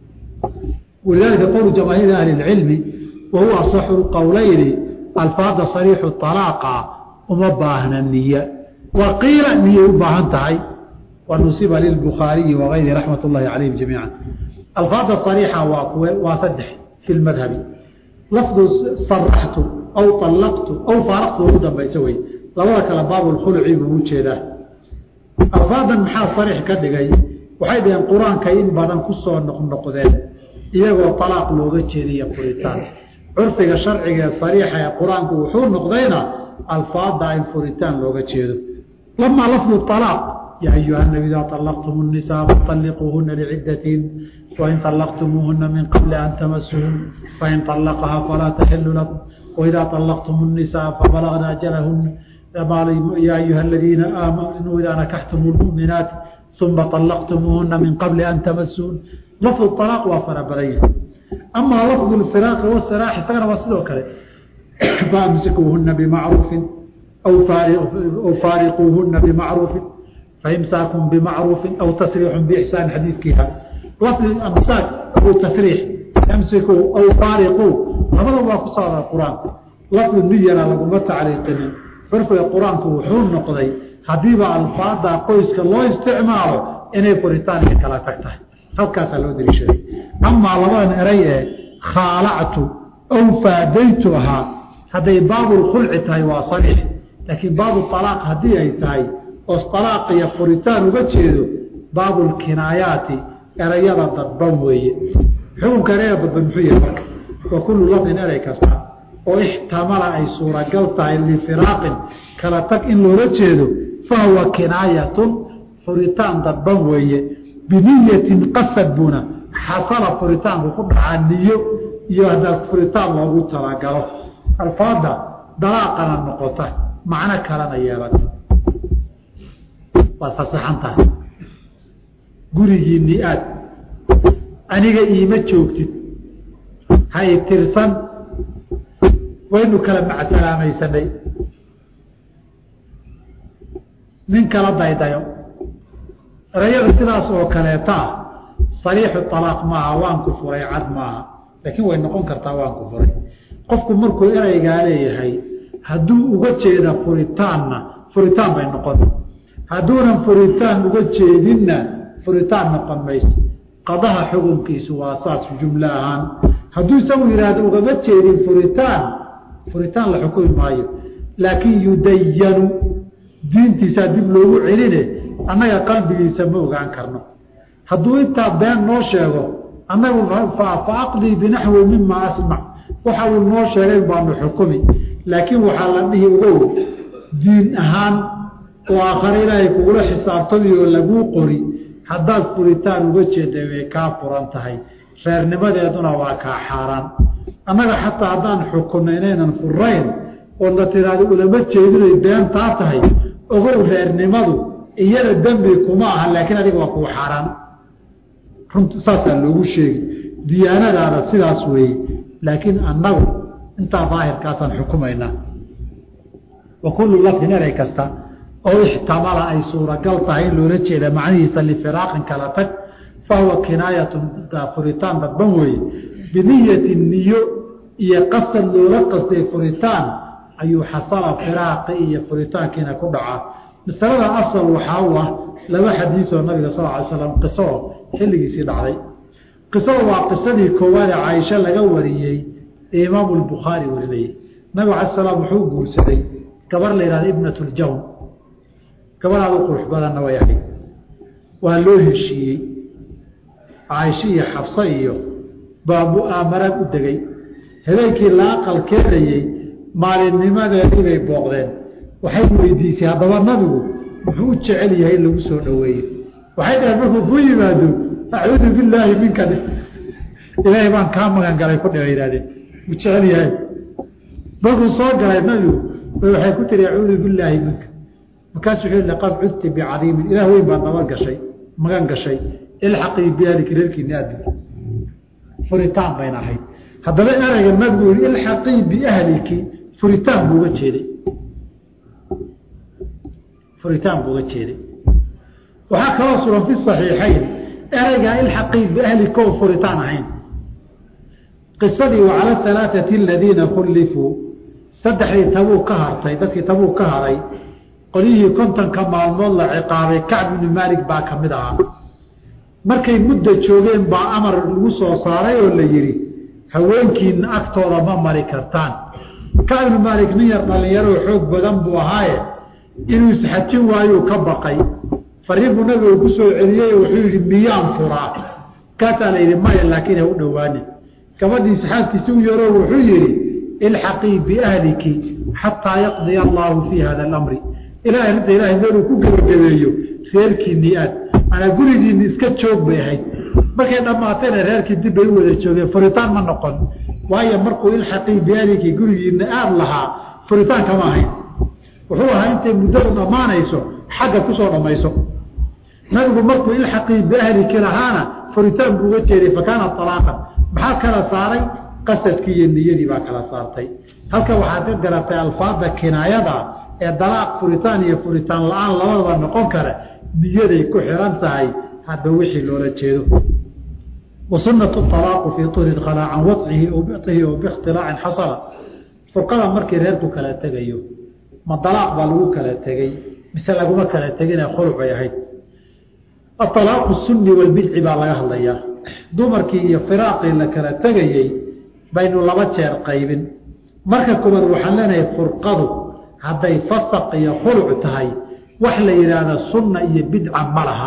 ولذلك قول جماهير أهل العلم وهو أصح القولين الفاظ صريح الطلاق ومباهنا النية وقيل النية وباهنتهي ونصيب للبخاري وغيره رحمة الله عليهم جميعا الفاظ صريحة وصدح في المذهب لفظ صرحت أو طلقت أو فارقت ورودا بيسوي لذلك لباب الخلع بوجهه ألفاظا محا صريح كدغاي waxay dheen quraanka in badan ku soo noqnoqdeen iyagoo talaaq looga jeediyo furitaan urfiga sharciga sariixa ee quraanku wuxuu noqdayna alfaada in furitaan looga jeedo lama lafdu talaaq ya ayuha nabi idha talaqtum an-nisaa fatalliquhunna li'iddatin wa in talaqtumuhunna min qabli an tamassuhun fa in talaqaha fala tahillu lakum wa idha talaqtum an-nisaa fabalagna ajalahunna يا أيها الذين آمنوا إذا نكحتم المؤمنات ثم طلقتموهن من قبل أن تمسون لفظ الطلاق وافر بريه أما لفظ الفراق والسراح فأنا وصلوك له فأمسكوهن بمعروف أو فارقوهن بمعروف فإمساكم بمعروف أو تسريح بإحسان حديث كيها لفظ الأمساك أو تسريح أمسكوا أو فارقوا هذا الله قصار القرآن لفظ النية لكم تعليقني فرق القرآن كوحون نقضي haddiiba alfaada qoyska loo isticmaalo inay furitaanka kala tagtahay halkaasaa loo daliishaday amaa labadan eray ee khaalactu aw faadaytuhaa hadday baabulkhulci tahay waa sariix laakiin baabu alaaq haddii ay tahay oo alaaq iyo furitaan uga jeedo baabulkinaayaati erayada dadban weeye xukunka erayada dadban muxuu yahay marka wa kullu lafdin eray kasta oo ixtamala ay suuragal tahay lifiraaqin kala tag in loola jeedo fahuwa kinaayatun furitaan dadban weeye biniyatin qasad buna xasala furitaanku ku dhacaa niyo iyo haddaa furitaan loogu talagalo alfaada dalaaqana noqota macno kalena yeelata waad fasaxan tahay gurigiinni aad aniga iima joogtid ha i tirsan waynu kala macsalaameysanay nin kala daydayo erayada sidaas oo kaleeta sariixu alaaq maaha waan ku furay cad maaha laakiin way noqon kartaa waan ku furay qofku markuu eraygaa leeyahay hadduu uga jeeda furitaanna furitaan bay noqon hadduunan furitaan uga jeedinna furitaan noqon mayso qadaha xukunkiisu waa saas jumlo ahaan hadduu isagu yidhaahdo ugama jeedin furitaan furitaan la xukumi maayo laakiin yudayanu diintiisaa dib loogu celine annaga qalbigiisa ma ogaan karno hadduu intaa been noo sheego annagu fa aqdii binaxwi mima asmac waxa uu noo sheegay baanu xukumi laakiin waxaa la dhihi ogow diin ahaan oo aakhare ilaahay kugula xisaabtami oo laguu qori haddaad furitaan uga jeeday way kaa furan tahay reernimadeeduna waa kaa xaaraan annaga xataa haddaan xukunno inaynan furayn oo la tiraahdo ulama jeedinay beentaa tahay ogow reernimadu iyada dembi kuma aha laakiin adiga waa kuu xaaraan runta saasaa loogu sheegi diyaanadaada sidaas weeye laakiin annagu intaa daahirkaasaan xukumaynaa wa kullu lafdin eray kasta oo ixtamala ay suuragal tahay in loola jeeda macnihiisa lifiraaqin kala tag fahuwa kinaayatun furitaan dadban weeye biniyati niyo iyo qasad loola qastay furitaan ayuu xasala firaaqi iyo furitaankiina ku dhacaa masalada asal waxaa u ah laba xadiisoo nabiga sal ly slam qiso xilligiisii dhacday qisada waa qisadii koowaade caaisha laga wariyey ee imaamu lbukhaari warinayey nabig ala slam wuxuu guursaday gabar la yihahda ibnatuljawn gabadhaad u qurux badanna way ahayd waa loo heshiiyey caaisha iyo xabse iyo baa mu'aamarad u degay habeenkii la aqal keenayey maalinnimadeedii bay booqdeen waxay weydiisay haddaba nabigu muxuu u jecel yahay in lagu soo dhoweeye waxay dhaheen markuu ku yimaado acuudu billaahi minka ilaahay baan kaa magan galay ku dhiba yihahdeen u jecel yahay markuu soo galay nabigu waxay ku tiri acuudu billaahi minka markaasuu wuxuu laqad cudti bicadiimin ilaah weyn baa nabad gashay magan gashay ilxaqii biahliki reerkiina aad furitaan bayna ahayd haddaba erayga nabigu yihi ilxaqii biahliki furitaan buu uga jeeday furitaan buu uga jeeday waxaa kaloo sugan fi saxiixayn eraygaa ilxaqii biahlika oo furitaan ahayn qisadii wacala alaaثati aladiina kullifuu saddexdii tabuug ka hartay dadkii tabuug ka haray qolyihii kontonka maalmood la ciqaabay kacb ibni maalik baa ka mid ahaa markay muddo joogeen baa amar lagu soo saaray oo la yidhi haweenkiina agtooda ma mari kartaan kacb ibni maalik nin yar dhallinyaroo xoog badan buu ahaaye inuu isxajin waayuu ka baqay fariin buu nabiga ku soo celiyey oo wuxuu yidhi miyaan furaa kaasaa la yidhi maya laakiin ha u dhowaanin gabadhii saxaabkiisi u yaroo wuxuu yidhi ilxaqii biahliki xataa yaqdiya allaahu fii hada alamri ilaahay hadda ilaahay meeluu ku gebagabeeyo reerkiinnii aad manaa gurigiinni iska joog bay ahayd markay dhammaatayna reerkii dib bay u wada joogeen furitaan ma noqon waayo markuu ilxaqii biahliki gurigiinna aad lahaa furitaan kama ahayn wuxuu ahaa intay muddadu dhammaanayso xagga kusoo dhammayso nabigu markuu ilxaqii biahliki lahaana furitaan buu uga jeeday fakaana alaaqan maxaa kala saaray qasadkii iyo niyadii baa kala saartay halka waxaad ka garatay alfaada kinaayada ee dalaaq furitaan iyo furitaan la-aan labadaba noqon kara niyaday ku xiran tahay hadba wixii loola jeedo wa sunatu alaaqu fii tuhri khalaa can wadcihi o biihi o biikhtilaacin xasala furqada markii reerku kala tegayo ma dalaaq baa lagu kala tegey مثل لقوما كان تجينا خلق يهيد الطلاق السني والبدع بالله الله يا dumarkii iyo firaaqii la kala tagayay baynu laba jeer qaybin marka koobaad waxaan leenahay furqadu haday fasaq iyo khuluc tahay wax la yiraahdo sunna iyo bid'a malaha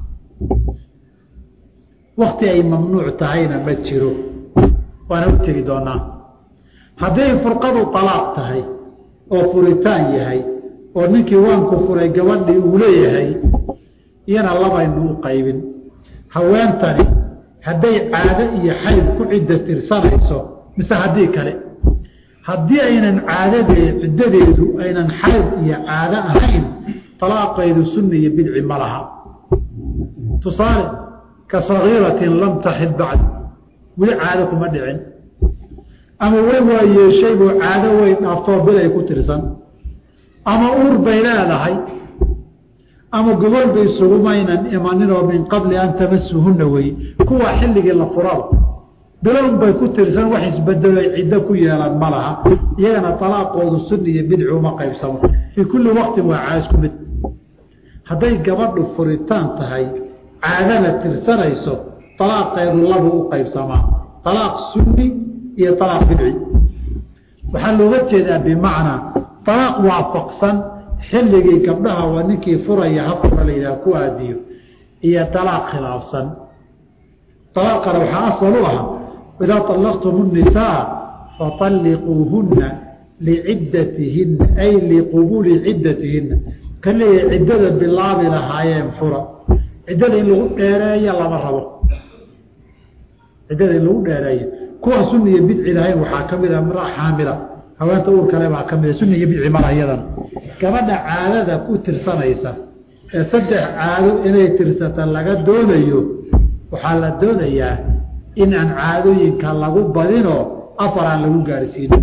waqti ay mamnuuc tahayna ma jiro waana u tagi doonaa haday furqadu talaaq tahay oo furitaan yahay oo ninkii waan ku furay gabadhii uu leeyahay iyana labaynu u qaybin haweentani hadday caado iyo xayl ku cidda tirsanayso mise haddii kale haddii aynan caadadee ciddadeedu aynan xayl iyo caado ahayn talaaqeedu sunni iyo bidci ma laha tusaale ka sagiiratin lam taxid bacd weli caado kuma dhicin ama weli waa yeeshay buu caado weyn dhaaftoo bilay ku tirsan ama uur bay leedahay ama gobol bay sugumaynan imaninoo min qabli an tamasuhunna wey kuwa xilligii la furado bilown bay ku tirsan wax isbedelo ciddo ku yeelan ma laha iyagana talaaqoodu sunni iyo bidcu uma qaybsamo fii kulli waqtin waa caasku mid hadday gabadhu furitaan tahay caadana tirsanayso talaaqeedu labu u qaybsamaa talaaq sunni iyo talaaq bidci waxaa looga jeedaa bimacnaa talaaq waafaqsan xilligii gabdhaha waa ninkii furaya hafura la yidhaha ku aadiyo iyo talaaq khilaafsan talaaqana waxaa asal u ahaa idaa طallaqtum الnisaa faطalliquuhunna liciddatihinna ay liqubuuli ciddatihinna kan leeyahay ciddada bilaabi lahaayeen fura ciddada in lagu dheereeyo lama rabo ciddada in lagu dheereeyo kuwa sunni iyo bidci lahayn waxaa ka mid ah mara xaamila haweenta uur kale baa ka mid ah sunni iyo bidci mara iyadan gabadha caadada ku tirsanaysa ee saddex caado inay tirsata laga doonayo waxaa la doonayaa in aan caadooyinka lagu badinoo afar aan lagu gaarsiinin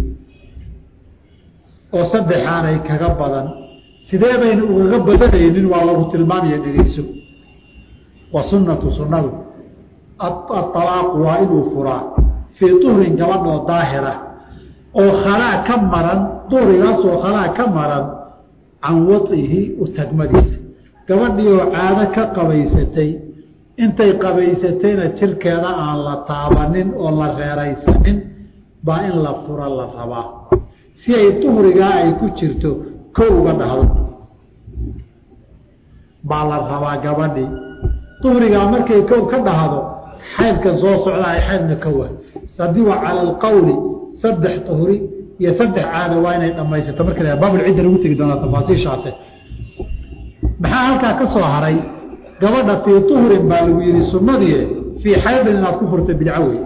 oo saddex aanay kaga badan sidee bayna ugaga badanaynin waa lagu tilmaamaya dhegeyso wa sunnatu sunnadu aalaaqu waa inuu furaa fii tuhrin gabadhoo daahira oo khalaa ka maran duhrigaasoo khalaa ka maran can waihi u tagmadiisa gabadhii oo caado ka qabaysatay intay qabaysatayna jirkeeda aan la taabanin oo la reeraysanin baa in la fura la rabaa si ay duhrigaa ay ku jirto kow uga dhahdo baa la rabaa gabadhii duhrigaa markay kow ka dhahdo xaydka soo socda ay xaydna ka wa haddii waa cala alqawli saddex duhri iyo saddex caado waa inay dhamaysato marka baabulcidda lagu tegi doonaa tafaasiishaase maxaa halkaa ka soo haray gabadha fii tuhrin baa lagu yihi sunnadii fii xaydin inaad ku furto bidco wey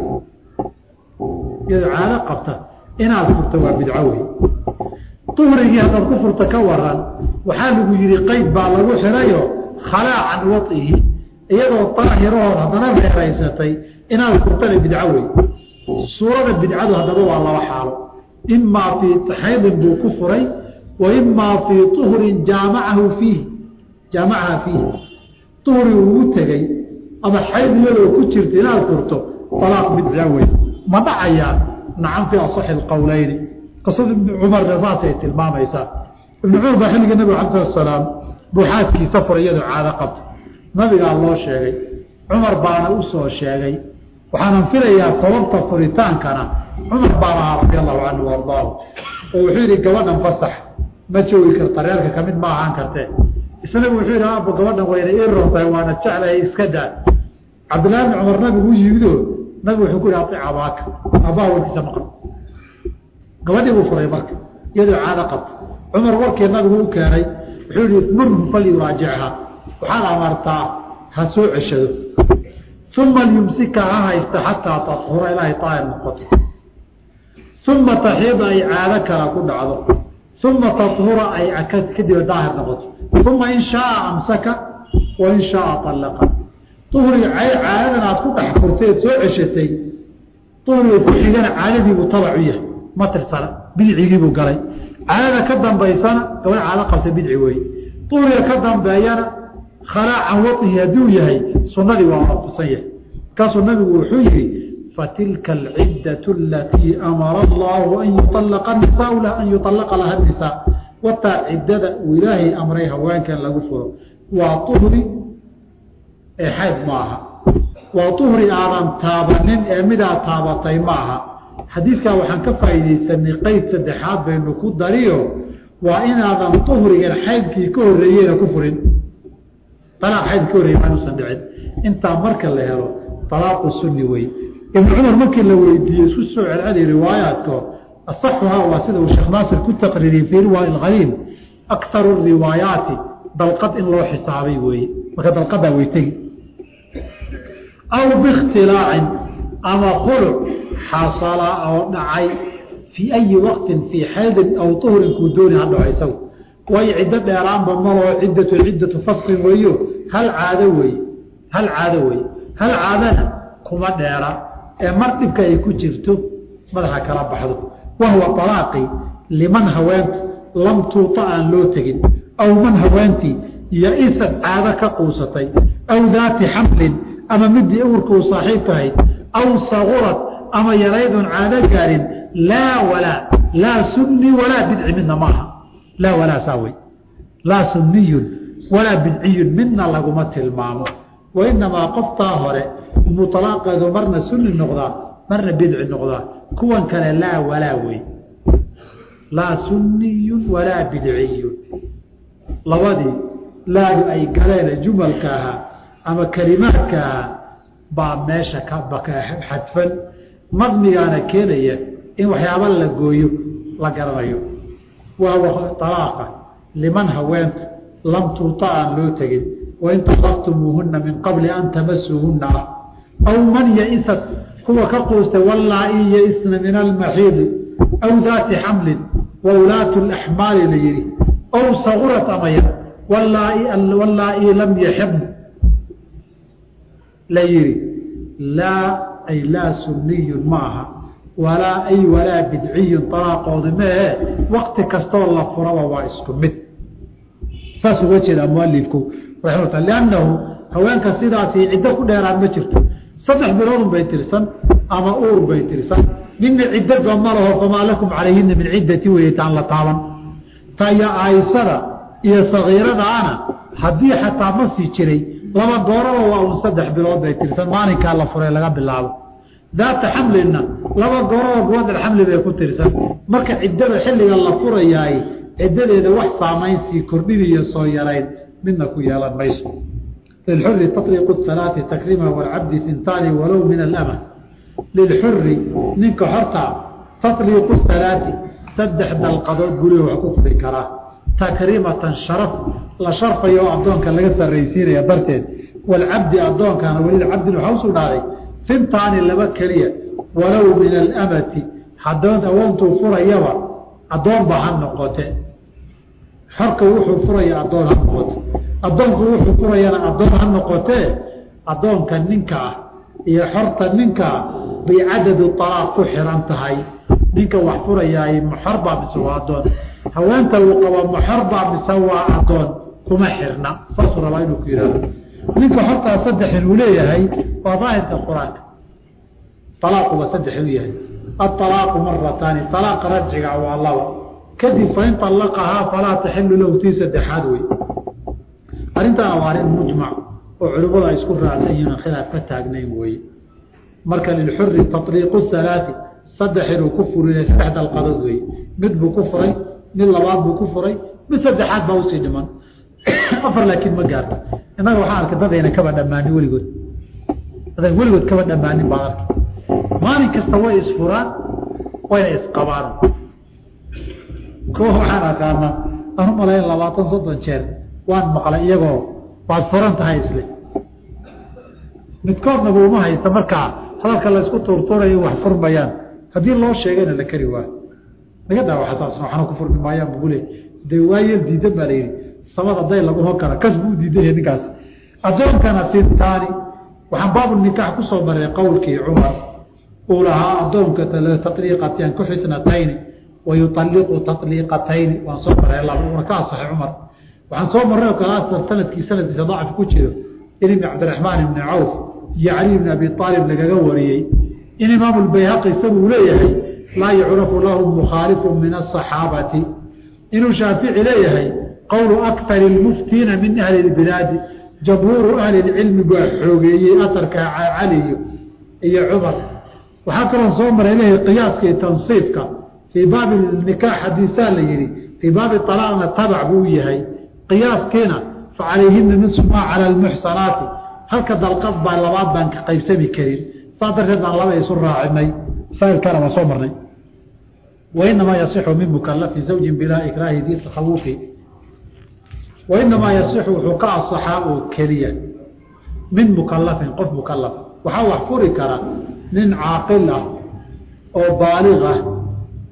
iyadoo caado qabta inaad furto waa bidco wey tuhrigii haddaad ku furto ka waran waxaa lagu yihi qeyd baa lagu xirayo khalaa can waihi iyadoo daahirahood haddana reeraysatay inaad furtana bidco wey suurada bidcadu haddaba waa laba xaalo imaa fii xaydin buu ku furay wa imaa fii tuhrin jaamacahu fiihi jaamacaha fiihi tuhri ugu tegey ama xayd iyadoo ku jirta inaad furto talaaq bidca wey ma dhacayaa nacam fii asaxi alqowleyni qisada ibni cumarna saasay tilmaamaysaa ibni cumar baa xilliga nabiga alai salatu salaam buu xaaskiisa furay iyadoo caado qabta nabigaa loo sheegay cumar baana u soo sheegay waxaanan filayaa sababta furitaankana cumar baa lahaa radi allahu canhu ardaahu oo wuxuu yidhi gabadhan fasax ma joogi karta reerka kamid ma ahaan kartee isnagu wuxuu yidhi aabba gabadhan wayna ii rontahay waana jeclahay iska daa cabdillahi bni cumar nabigu u yimido nabigu wuxuu ku yihi aic abaaka aabbaha warkiisa maqan gabadhii buu furay marka iyadoo caado qabta cumar warkii nabigu u keenay wuxuu yihi murhu falyuraajichaa waxaad amartaa ha soo ceshado uma yumsika ha haysta xataa tahura ilaahay daahir noqoto uma taxiida ay caado kala ku dhacdo uma tahura ay kadib daahir noqoto uma in shaaa amsaka wa in shaaa allaqa uhri caadadan aad ku dhex furteed soo ceshatay uhriga ku xigana caadadiibuu tabacu yahay ma tirsana bidcigiibuu galay caadada ka dambaysana gabadh caado qabta bidci weeye uhriga ka dambeeyana khalaa can waihi hadduu yahay sunnadii waa waafaqsan yahay markaasuu nabigu wuxuu yihi fatilka alciddatu alatii amara allahu an yualaqa nisaa an yualaqa laha nisaa wataa ciddada uu ilaahay amray haweenkan lagu furo waa tuhri ee xayd maaha waa tuhri aadan taabanin ee midaa taabatay maaha xadiidkaa waxaan ka faa'iidaysanay qeyd saddexaad baynu ku dariyo waa inaadan tuhrigan xaydkii ka horreeyeyna ku furin alaaq xayd ka horreeyey maanuusan dhicin intaa marka la helo alaaqu sunni wey ibnu cumar markii la weydiiyey isku soo celceliy riwaayaadko asaxuhaa waa sida uu sheekh naasir ku taqriiriyey fii riwaaya alkhaliil akharu riwaayaati dalqad in loo xisaabay weeye marka dalqadaa way tegi aw biikhtilaacin ama khuluc xasala oo dhacay fii ayi waqtin fii xaydin aw tuhrin kuu dooni ha dhaco isagu waayo ciddo dheeraanba maloo ciddatu ciddatu fasqin weeyo hal caado weeye hal caado weeye hal caadana kuma dheera ee mar dhibka ay ku jirto madaxa kala baxdo wahuwa alaaqi liman haweentu lam tuuta aan loo tegin aw man haweentii ya-isad caado ka quusatay aw daati xamlin ama midii awrka uu saaxiib tahay aw sagurad ama yaraydun caado gaarin laa walaa laa sunni walaa bidci midna maaha laa walaa saawey laa sunniyun walaa bidciyun midna laguma tilmaamo wainamaa qoftaa hore mutalaaqeedu marna sunni noqdaa marna bidci noqdaa kuwan kale laa walaa wey laa sunniyun walaa bidciyun labadii laadu ay galeen jumalka ahaa ama kalimaadka ahaa baa meesha ka xadfan madmigaana keenaya in waxyaaba la gooyo la garanayo waa alaaqa liman haweentu lam tuuta aan loo tegin wain talaqtumuuhuna min qabli an tamasuuhuna ah aw man yaisad kuwa ka quustay wallaa-i yaisna min almaxiidi aw daati xamlin waulaatu laxmaali la yihi aw sagurat amaya wallaa-i lam yaxibn la yihi laa ay laa sunniyun ma aha walaa ay walaa bidciyun alaaqoodu meehe waqti kastoo la furaba waa isku mid saas uga jeedaa mualifku raximata liannahu haweenka sidaasi ciddo ku dheeraan ma jirto saddex biloodun bay tirsan ama uur bay tirsan nina ciddaba ma laho famaa lakum calayhina min ciddati weetaan la taaban taya aaysada iyo sagiiradaana haddii xataa ma sii jiray laba gooraba waa un saddex bilood bay tirsan maalinkaa la furay laga bilaabo daata xamlina laba gooraba guwadal xamli bay ku tirsan marka ciddada xilliga la furayaay ciddadeeda wax saamayn sii kordhin iyo soo yarayn midna ku yeelan mayso lilxuri taطliiqu salaati takrima walcabdi hintaani walow min alama lilxuri ninka xortaa taطliiqu salaati saddex dalqadood gulihi wax ku furi karaa takrimatan sharaf la sharfayo oo addoonka laga sarraysiinaya darteed walcabdi addoonkana welilcabdin waxaa usuu dhaaday hintaani laba keliya walow min alamati hadoon awoontuu furayaba addoonba ha noqote xorka wuxuu furaya addoon ha noqoto addoonku wuxuu furayana addoon ha noqotee addoonka ninka ah iyo xorta ninka ah bay cadadu alaaq ku xiran tahay ninka wax furayaay muxarbaa mise waa addoon haweenta uu qabo muxarbaa mise waa addoon kuma xirna saasuu rabaa inuu ku yihahdo ninka xortaa saddex inuu leeyahay waa daahirka qur-aanka alaaquba saddex u yahay aalaaqu marataani alaaqa rajciga waa laba kadib fain allaqahaa falaa taxilu lahu tii saddexaad wey arrintaana waa arrin mujmac oo culimmadu ay isku raacsan yihiin khilaaf ka taagnayn weye marka lilxuri taطliiqu halaati saddex inuu ku furinay saddex dalqadood wey mid buu ku furay mid labaad buu ku furay mid saddexaad baa usii dhiman afar laakiin ma gaarta innaga waxaan arkay dadayna kaba dhammaanin weligood dadan weligood kaba dhammaanin baa arkay maalin kasta way isfuraan wayna isqabaan ko waxaan aqaana anu malayn labaatan soddon jeer waan maqlay iyagoo waad furan tahay isle midkoodna buuma haysta markaa hadalka laysku tuurtuurayo wax furmayaan haddii loo sheegayna la kari waayo naga daa waxasaasna waxna ku furmi maayaan bugule dee waayeel diidan baa la yidhi samada day lagu hon kara kas buu diidanyahay ninkaas addoonkana fintaani waxaan baabu nikaax ku soo maray qowlkii cumar uu lahaa addoonka taطliiqatan ku xisnatayni wayualiqu taطliiqatayni waan soo maray una ka asaxay cumar waxaan soo marray oo kale asar sanadkii sanadkiisa dacfi ku jiro in ibn cabdiraxmaan ibni cawf iyo cali ibn abi aalib lagaga wariyey in imaamu lbayhaqi isaguu leeyahay laa yucrafu lahu mukhaalifu min asaxaabati إنه شافعي إليه قول أكثر المفتين من أهل البلاد جمهور أهل العلم بحوقي أترك علي إيا عمر وحكرا صومر إليه قياس كي تنصيفك في باب النكاح حديثان ليري في باب الطلاق تبع بويه قياس كينا فعليهن نصف ما على المحصنات هل كذا القصد باللبات بانك قيب سمي كريم صادر هذا الله يسر عني صار كرم صومرني وإنما يصح من مكلف زوج بلا إكراه ذي التخوف وإنما يصح حقاء الصحاء كليا من مكلف قف مكلف وحاول حفوري كرا من عاقلة أو بالغة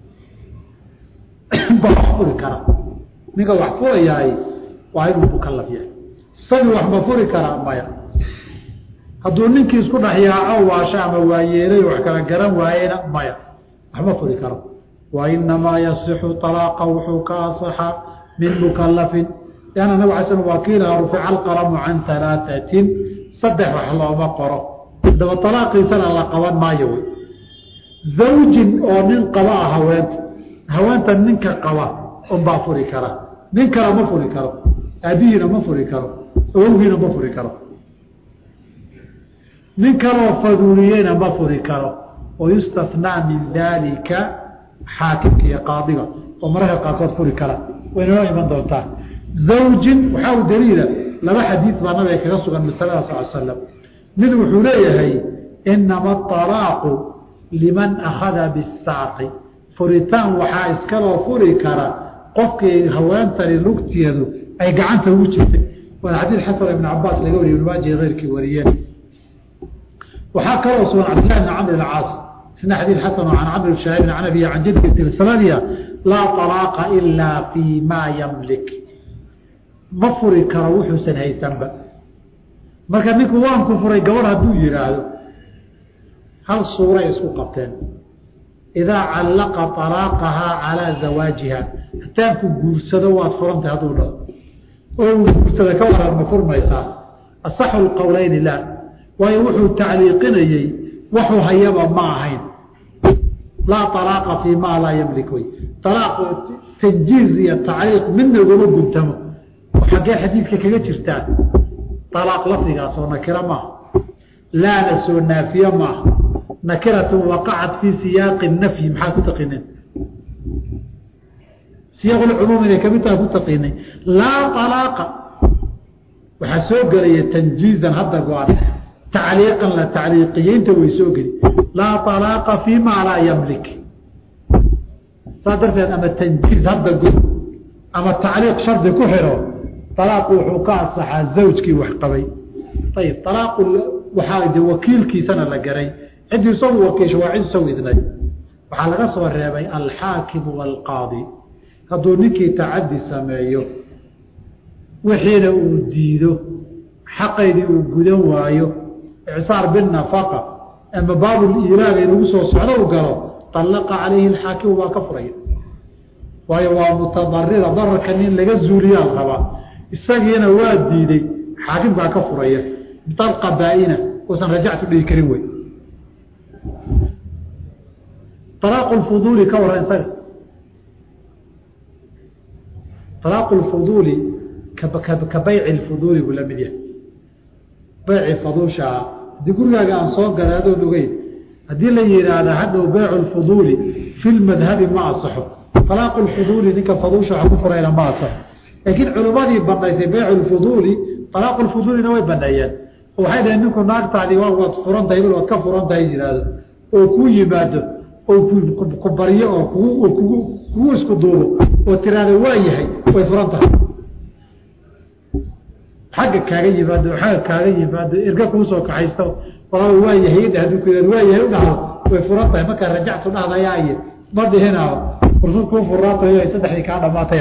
بحفوري كرا نيجا وحفوري ياي وعيد مكلف ياي صدي وحفوري كرا مايا هدول منك يسكن أحياء وعشام وعييري وحكرا كرا وعينا مايا وحفوري كرا وإنما يصح طلاق وحقاء صحاء من مكلف يعني أنا وحسن وكيلها رفع القرم عن ثلاثة صدح وحلو ما قرأ دو طلاقي سنة الله قوان ما يوي زوج أو من قواء هوانت هوانت منك قواء أم بافوري كرا منك ما فوري كرا أبينا ما فوري كرا أوهنا ما فوري كرا منك وفضوليين ما فوري كرا ويستثنى من ذلك حاكمك يا قاضية ومرها قاطات فوري كرا وإنه من دولتان زوج وحاول دليلا لما حديث ما نبي كرسول من صلى الله عليه وسلم من وحوليه إنما الطلاق لمن أخذ بالساق فريتان وحائس كلا فري كرا قفك هوانت للوقت يدو أي قعنت وجهته والحديث حسن ابن عباس لقولي من واجه غير كوريان وحاك رسول عبد الله بن عمرو العاص سنة حديث حسن عن عمرو الشهيد عن أبي عن جدك السلسلة لا طلاق إلا فيما يملك ma furi karo wuxuusan haysanba marka ninku waan ku furay gabar hadduu yiraahdo hal suura isku qabteen idaa callaqa talaaqaha calaa zawaajiha hataan ku guursado waad furantay hadduu dhaho oo guursada ka waran ma furmaysaa asaxu lqowleyni laa waayo wuxuu tacliiqinayey waxuu hayaba ma ahayn laa talaaqa fii maa laa yamlik wey talaaq tanjiiz iyo tacliiq midna ugama guntamo حاجة حديثك كذا جرتان طلاق لفظها صار نكرة ما لا نسوا نافية ما نكرة وقعت في سياق النفي محاكو تقينين سياق العموم اللي كبتها تقينين لا طلاق وحسوق لي تنجيزا هذا قوار تعليقا لا تعليقيين تويسوق لا طلاق فيما لا يملك صادر فيها أما التنجيز هذا قوار أما التعليق شرط كحره طلاق وحقاء الصحة زوجك وحقبي طيب طلاق وحايد وكيلك سنة لقري عندي يسوي وكيش وعند يسوي ذني وحال غصب الرابي الحاكم والقاضي هدونك تعدي سمايه وحين أوديده حقيدي وقدن وايو إعصار بالنفقة أما باب الإيراد ينوسه صعره وقالوا طلق عليه الحاكم وكفره وهو متضرر ضر كنين لغا زوليان قبا isagiina waa diiday xaakim baa ka furaya talqa baayina oo rajactu dhigi karin way طلاق الفضول كورا انسان طلاق الفضول كبيع الفضول ولا مديه بيع الفضول شا دي قلنا عن صوت قرادو دغيد هدي لا يراده هذا بيع الفضول في المذهب مع الصحف طلاق الفضول ذيك فضول شا كفر الى ما صح لكن علماء بنيت بيع الفضول طلاق الفضول نوي بنيان وحيد انكم ناقطع دي وقت فرن دايل وقت فرن دايل او كو يبادو او كبريه او كو كو اسكو دورو وتراده وايحي way furanta xagga kaaga yimaado xagga kaaga yimaado irga ku soo kaxaysto walaa waayahay hadu ku waayahay u dhaco way furanta marka rajactu dhaadayay badihina furso ku furata ay saddex ka dhamaatay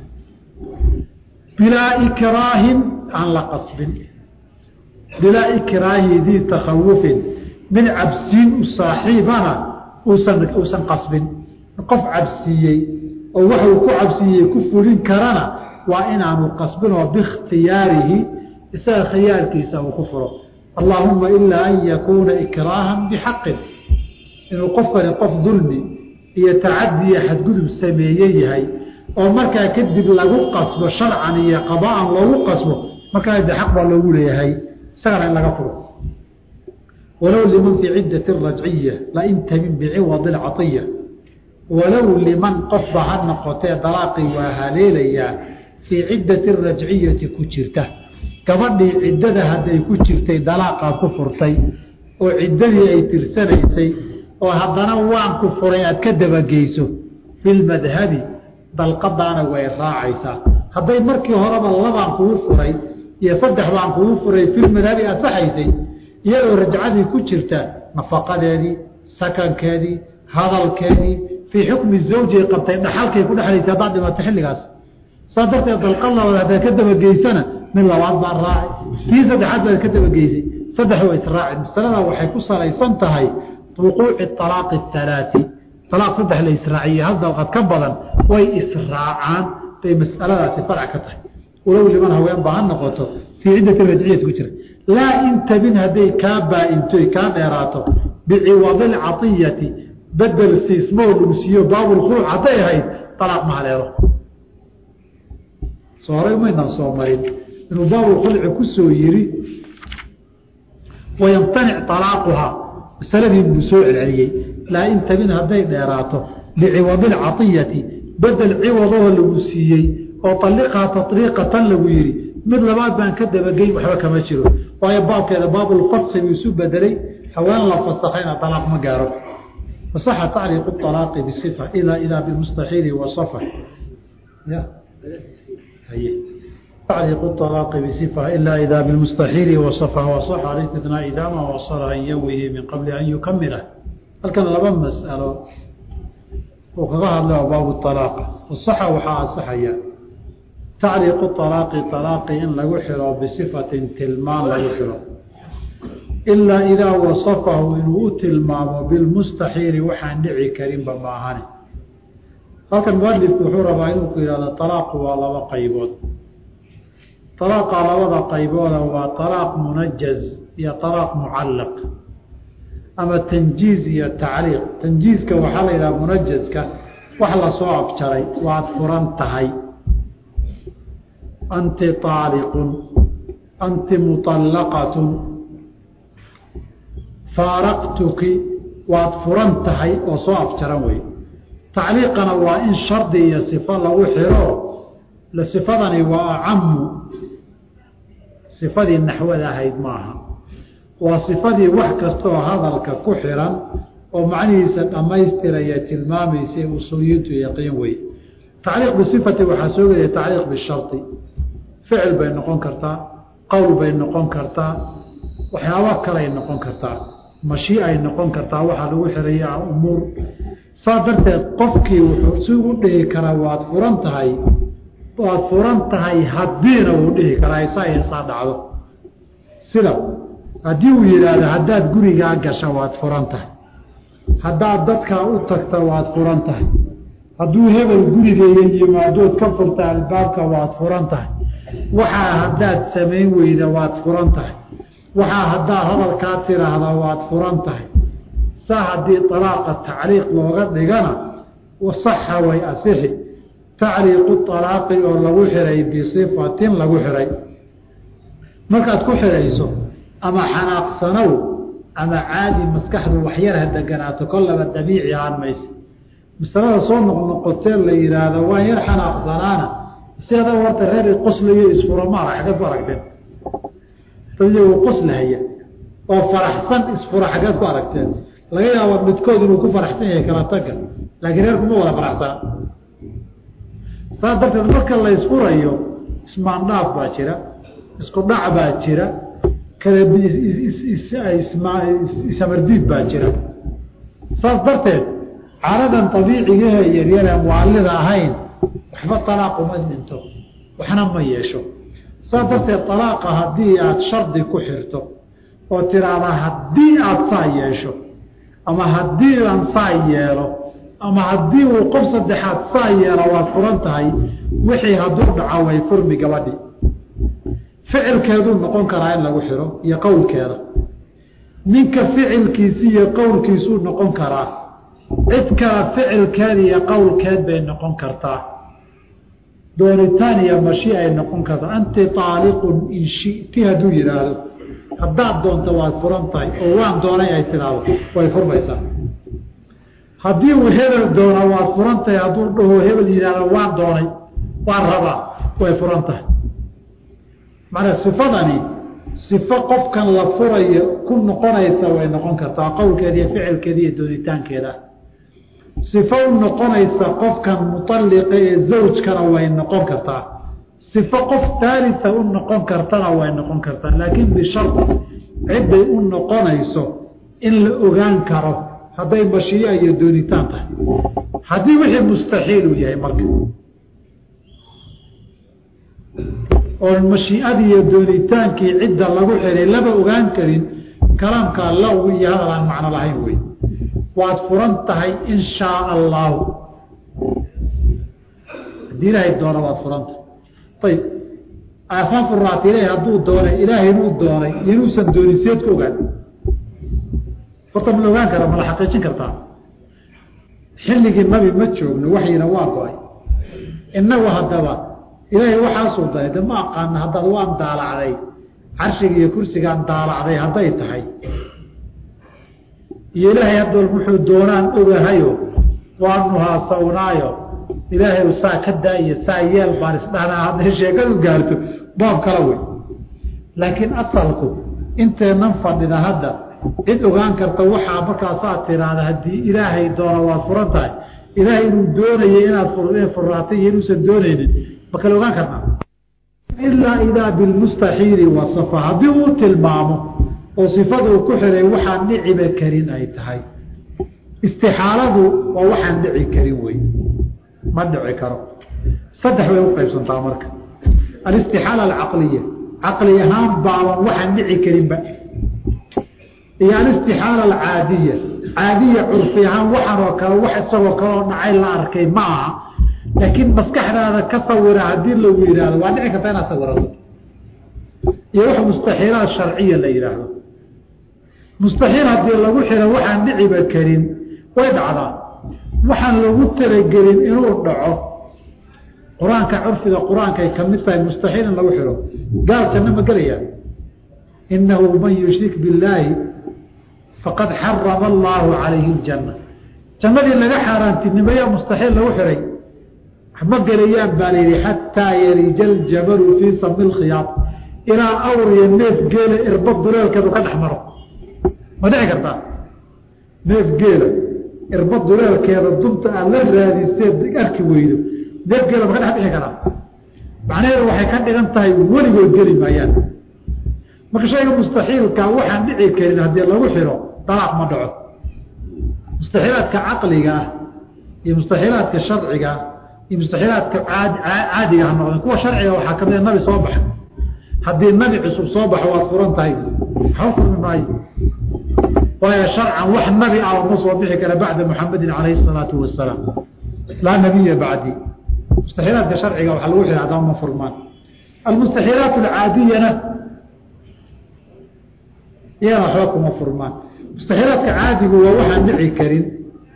bila ikrahin an la qasbin bila ikrahi di takhawuf min absin sahibana usan usan qasbin qof absiyay oo wuxuu ku cabsiyay ku fulin karana waa inaanu qasbino bi ikhtiyarihi isa khiyarkiisa uu ku furo allahumma illa an yakuna ikrahan bi haqq inuu qofka qof dulmi iyo taaddi had gudub sameeyay oo markaa kadib lagu qasbo sharcan iyo qadaan loogu qasbo markaa de xaq baa loogu leeyahay isagana in laga furo walow liman fii ciddati rajciya lain tabin biciwadi lcaiya walow liman qofba ha noqotee dalaaqii waa haleelayaa fii ciddati rajciyati ku jirta gabadhii ciddada hadday ku jirtay dalaaqaad ku furtay oo ciddadii ay tirsanaysay oo haddana waan ku furay aad ka dabageyso fi lmadhabi dalqadaana way raacaysaa hadday markii horeba labaan kugu furay iyo saddex baan kugu furay fi lmadhabi asaxaysay iyadoo rajcadii ku jirta nafaqadeedii sakankeedii hadalkeedii fii xukmi zawji ay qabtay dhaxalkay ku dhexlaysa haddaad dhimato xilligaas saa darteed dalqadooda haddaad ka dabageysana mid labaad baan raacay kii saddexaad baad ka dabageysay saddex waa israaci masalada waxay ku salaysan tahay wuquuci alaaqi ahalaati alaaq saddex la israaciye hal dalqad ka badan way israacaan bay masaladaasi farc ka tahay walow liman haween baa ha noqoto fii ciddati rajciyati ku jira laa intabin hadday kaa baa-into kaa dheeraato biciwadi lcaiyati bedel siismoo dhumsiyo baabulkhuluc hadday ahayd alaaq ma haleelo soo horay maynaan soo marin inuu baabulkhulci ku soo yiri wayamtanic alaaquhaa masaladii buu soo celceliyey laa intabin hadday dheeraato biciwadi lcaiyati bedel ciwadoo lagu siiyey oo aliqhaa tatriiqatan lagu yihi mid labaad baan ka dabageyn waxba kama jiro waayo baabkeeda baabulfaski buu isu bedelay haween la fasakayna alaaq ma gaaro fasaxa tacriiqu alaaqi bisifa idaa idaa bimustaxiili wasafa tacriiqu alaaqi bisifa ilaa idaa bimustaxiili wasafa wasaxa alistitnaa idaa ma wasala an yawihi min qabli an yukamila halkan laba mas'alo uu kaga hadlay baabu alaaq wasaxa waxaa asaxaya tacriiqu alaaqi alaaqi in lagu xiro bisifatin tilmaan lagu xiro ilaa idaa wasafahu inuu u tilmaamo bilmustaxiili waxaan dhici karinba maahane halkan mualifku wuxuu rabaa inuu ku yihahdo alaaqu waa laba qaybood alaaqa labada qaybooda waa alaaq munajaz iyo alaaq mucallaq ama tanjiiz iyo tacriiq tanjiizka waxaa la yidhaha munajazka wax lasoo afjaray waad furan tahay anti aaliqun anti muطallaqatun faaraqtuki waad furan tahay oo soo afjaran wey tacliiqana waa in shardi iyo sifo lagu xiro la sifadani waa acamu sifadii naxwada ahayd maaha waa sifadii wax kastaoo hadalka ku xiran oo macnihiisa dhammaystiraya tilmaamaysa usuuliyintu yaqiin wey tacliiq bisifati waxaa soo gelaya tacliiq bishari ficil bay noqon kartaa qowl bay noqon kartaa waxyaabo kaley noqon kartaa mashii ay noqon kartaa waxaa lagu xiraya umuur saa darteed qofkii wuxuu si u dhihi karaa waad furan tahay waad furan tahay haddiina wuu dhihi karaa isaa isaa dhacdo sida haddii uu yidhaahdo haddaad gurigaa gasha waad furan tahay haddaad dadkaa u tagta waad furan tahay hadduu hebel gurigeeya yimaadood ka furta albaabka waad furan tahay waxaa haddaad samayn weyda waad furan tahay waxaa haddaad hadalkaa tiraahda waad furan tahay saa haddii alaaqa tacriiq looga dhigana wasaxa way asixi tacriiqu alaaqi oo lagu xiray bisifatin lagu xiray markaad ku xirayso ama xanaaqsanow ama caadi maskaxdu waxyar ha deganaato kollaba dabiici ahaan mayse masalada soo noqnoqotee la yihaahdo waan yar xanaaqsanaana siada horta reer qoslayo isfuramaara xaggeed ku aragteen dad iyagoo qoslahaya oo faraxsan isfura xaggeed ku aragteen laga yaabo midkood inuu ku faraxsan yahay kala taga laakiin reer kuma wada faraxsana saa darteed marka la isfurayo ismaandhaaf baa jira isku dhac baa jira kala isamardiid baa jira saas darteed caradan abiicigahe yaryareen waalida ahayn waxba alaaq uma dhinto waxna ma yeesho saas darteed alaaqa haddii aada shardi ku xirto oo tiraahda haddii aada saa yeesho ama haddii aan saa yeelo ama haddii uu qof saddexaad saa yeelo waad furan tahay wixii hadduu dhaco way furmi gabadhii ficilkeeduu noqon karaa in lagu xiro iyo qowlkeeda ninka ficilkiisi iyo qowlkiisuu noqon karaa cid kala ficilkeed iyo qowlkeed bay noqon kartaa doonitaan iyo mashi ay noqon karta anti taaliqun in shiti hadduu yidhaahdo haddaad doonto waad furan tahay oo waan doonay ay tidhaahdo way furmaysaa haddii uu hebel doona waad furan tahay hadduu dhaho hebel yidhaahdo waan doonay waan rabaa way furan tahay macnaa sifadani sifo qofkan la furayo ku noqonaysa way noqon kartaa qowlkeeda iyo ficilkeeda iyo doonitaankeeda sifo u noqonaysa qofkan muطalliqa ee zawjkana way noqon kartaa sifo qof taalita u noqon kartana way noqon kartaa laakiin bishardi cidday u noqonayso in la ogaan karo hadday mashii'a iyo doonitaan tahay haddii wixii mustaxiil uu yahay marka oo mashii'adii iyo doonitaankii cidda lagu xiray laba ogaan karin kalaamkaa law iyo hadal aan macno lahayn wey waad furan tahay in shaa allahu haddii ilaahay doona waad furan tahay ayib aafaan furaata ilaahay hadduu doonay ilaahay inuu doonay inuusan doonin seed ka ogaan horta ma la ogaan kara ma la xaqiijin kartaa xilligii nabi ma joogno waxyina waa go-ay inagu haddaba ilaahay waxaasuu daray de ma aqaana haddaad waan daalacday carshiga iyo kursigaan daalacday hadday tahay iyo ilaahay haddool wuxuu doonaan ogahayo waanu haasawnaayo ilaahay saa ka daa'iyo saa yeel baan isdhahnaa hadday sheekadu gaarto baab kala wey laakiin asalku inteennan fadhida hadda cid ogaan karta waxaa markaasaad tiraahda haddii ilaahay doona waad furan tahay ilaahay inuu doonayay inaad furaatay iyo inuusan doonaynin ma kala ogaan karnaa ilaa idaa bilmustaxiili wasafa haddii uu tilmaamo oo sifada uu ku xiray waxaan dhiciba karin ay tahay istixaaladu waa waxaan dhici karin wey ma dhici karo saddex bay u qaybsantaa marka alistixaala alcaqliya caqli ahaan baaban waxaan dhici karinba iyo alistixaala alcaadiya caadiya curfi ahaan waxaan oo kale wax isagoo kaleoo dhacay la arkay ma aha laakiin maskaxdaada ka sawira haddii lagu yidhaahdo waa dhici karta inaad sawirato iyo wax mustaxiilaad sharciya la yidhaahdo mustaxiil haddii lagu xiro waxaan dhiciba karin way dhacdaa waxaan lagu talagelin inuu dhaco qur-aanka curfiga qur-aankaay ka mid tahay mustaxiil in lagu xiro gaal janno ma gelayaa inahu man yushrik billaahi faqad xarama allaahu calayhi ljanna jannadii laga xaaraantinimeeya mustaxiil lagu xiray ma gelayaan baa layidhi xataa yarija aljabalu fii sami lkhiyaad ilaa awriya neef geela irbad duleelkeedu ka dhex maro ma dhici kartaa neef geela irbad duleelkeeda dunta aad la raadiseed arki weydo neef geela ma ka dhex bixi karaa macnaheedu waxay ka dhigan tahay weligood geli maayaan marka shayga mustaxiilka waxaan dhici karin haddii lagu xiro dalaaq ma dhaco mustaxiilaadka caqliga ah iyo mustaxiilaadka sharciga iyo mustaxiilaadka caadiga ha noqdeen kuwa sharciga waxaa kamid nabi soo baxa haddii nabi cusub soo baxo waad furan tahay waxba furmi maayo waayo sharcan wax nabi ah ma soo bixi kara bacda muxamedin calayhi salaatu wasalaam laa nabiya bacdi mustaxiilaadka sharciga waxaa lagu xira haddaba ma furmaan almustaxiilaat alcaadiyana iyana waxba kuma furmaan mustaxiilaadka caadigu waa waxaan dhici karin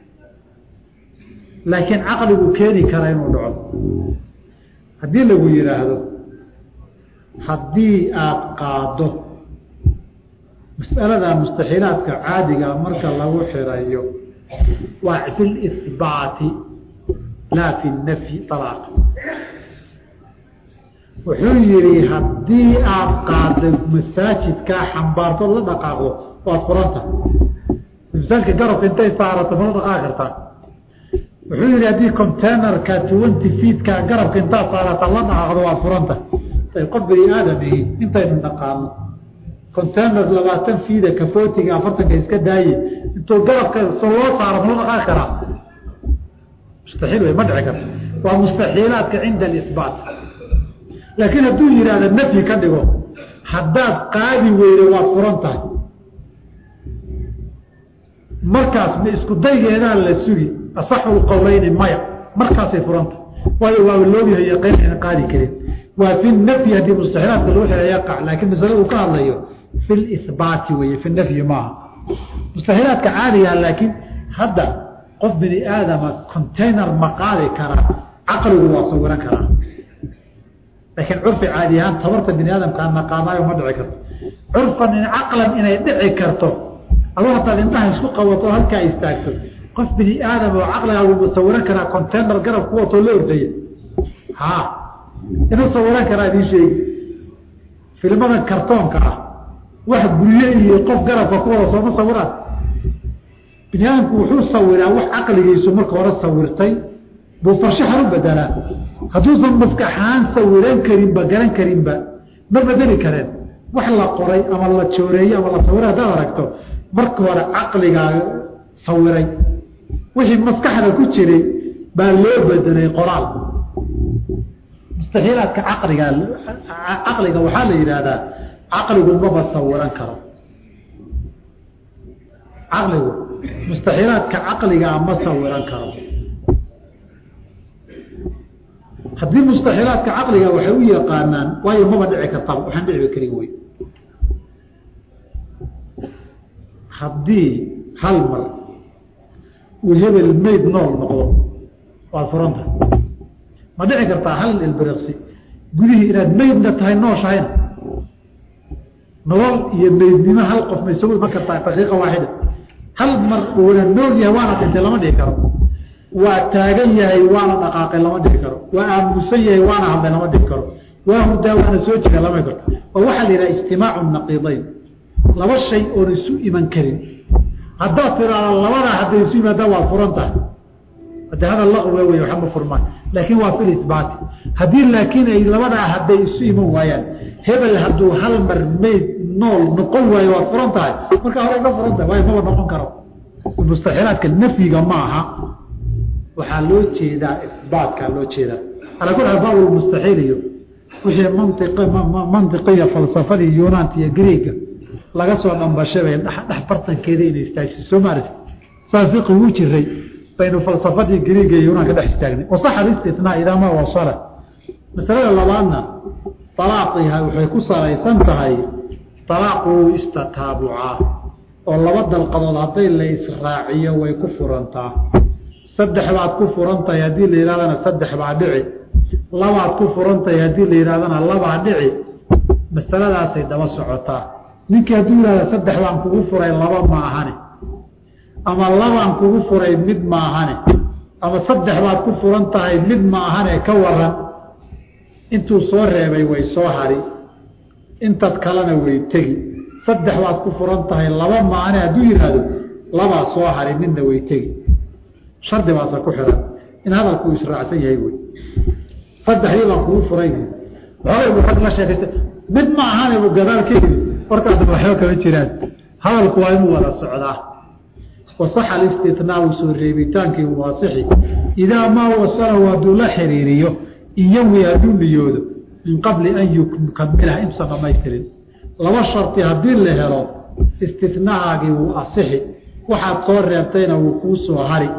laakiin caqligu keeni kara inuu dhaco haddii lagu yidhaahdo haddii aada qaado mas'alada mustaxiilaadka caadiga marka lagu xirayo waa fi lihbaati laa fi nafyi alaaq wuxuu yihi haddii aada qaado masaajidkaa xambaartood la dhaqaaqdo waad furanta masaajidka garabka intay saarato ma la dhaqaaqi kartaa wuxuu yihi haddii containerka twenty feetka garabka intaad saarata la dhaqaaqdo waad furanta qof bani aadamihi intaynu naqaano container labaatan fiida kafootiga afartanka iska daaye intuu garabka soo loo saaro ma la dhaqaaqi karaa mustaxiil wey ma dhici karta waa mustaxiilaadka cinda alisbaat laakiin hadduu yidhaahda nafyi ka dhigo haddaad qaadi weydo waad furan tahay markaas ma isku daygeedaa la sugi asaxu lqowleyni maya markaasay furan tahay waayo waaba loogyahay yaqiin ayna qaadi karin waa fi nafyi haddii mustaxiilaadka lagu xira yaqac laakiin masale uu ka hadlayo fi lihbaati weye fi nafyi maaha mustaxiilaadka caadiga laakiin hadda qof bini aadama container ma qaadi karaa caqligu waa sawiran karaa لكن عرف عاديان تبرت بني آدم كان مقامه وما دعي كرته عرفا إن عقلا إن يدعي كرته الله تعالى انتهى يسوق قوته هل كا يستاكل قف بني آدم وعقله ومصورا كنا كونتينر قرب قوته له رديه ها إنه صورا كنا دي شيء في المدن كرتون كا واحد بليه يقف قرب قوته صوم صورا بني آدم كوحو صورا وح عقله يسمر كورا صورتي بوفرش حرب بدلا هدوزن مسكحان صورين كريم بقران كريم با ما بدلي كرين وحلا قري أما الله تشوري أما الله صورا دا ورقته marka hore aqliga sawiray wixii maskaxda ku jiray baa loo bedelay qoraal mustahilaadka aqliga aqliga waxa la yiraahdaa aqligu ma sawiran karo aqligu mustahilaadka aqliga ma sawiran karo hadii mustahilaadka aqliga waxay u yaqaanaan way ma dhici kartaa waxaan dhici karin way haddii hal mar uu hebel meyd nool noqdo waa furanta ma dhici kartaa hal ilbiriqsi gudihii inaad meydna tahay nooshahayn nolol iyo meydnimo hal qof ma isugu iman kartaa daqiiqa waaxida hal mar uuna nool yahay waana dhintay lama dhici karo waa taagan yahay waana dhaqaaqay lama dhici karo waa aamusan yahay waana hadlay lama dhici karo waa hurdaa waana soo jira lama dhici karo oo waxaa la yidhaha ijtimaacu naqiidayn laba shay oo isu iman karin haddaad tiraahdo labada hadday isu yimaadaan waa furan tahay hadda hada laqwi weeye waxa ma furmaan laakiin waa fil isbaat haddii laakiin ay labadaa hadday isu iman waayaan hebel hadduu hal mar meyd nool noqon waayo waa furan tahay marka hore ka furan tahay waayo maba noqon karo mustaxilaadka nafyiga ma aha waxaa loo jeedaa isbaatka loo jeedaa ala kulli xaal baabul mustaxiil iyo wixii mantiqi mantiqiya falsafadii yunaanti iyo greega laga soo dhambashay dhax bartankeeda inay istaagso Soomaaliya saafiqi uu jiray bayna falsafadii greega iyo yunaanka dhax istaagnay wasax al-istithnaa idaa ma wasala masalada labaadna talaaqiha waxay ku salaysan tahay talaaqu istataabuca oo laba dalqadood haday la israaciyo way ku furantaa saddex baad ku furantahay hadii la yiraahdo saddex baa dhici labaad ku furantahay hadii la yiraahdo laba dhici masaladaas ay daba socotaa ninka hadii la saddex baan kugu furay laba ma ahane ama labaan kugu furay mid ma ahane ama saddex baad ku furantahay mid ma ahane ka waran intuu soo reebay way soo hari inta kalena way tagi saddex baad ku furantahay laba ma ahane hadii yiraahdo laba soo hari midna way tagi shardi baa ku xiran in hadalku israacsan yahay way saddexdii baan kugu furay waxay u xad la sheegay mid ma ahane uu gadaalkeedii warkaad waxay kala jiraan hadalku waa inuu wada socdaa wasax al-istithnaa soo reebitaankii waasixi idaa ma wasala wa dula xiriiriyo iyo wiyaadu niyoodo in qabli an yukmila imsa dhamaystirin laba sharti hadii la helo istithnaagi uu asixi waxaad soo reebtayna uu ku soo hari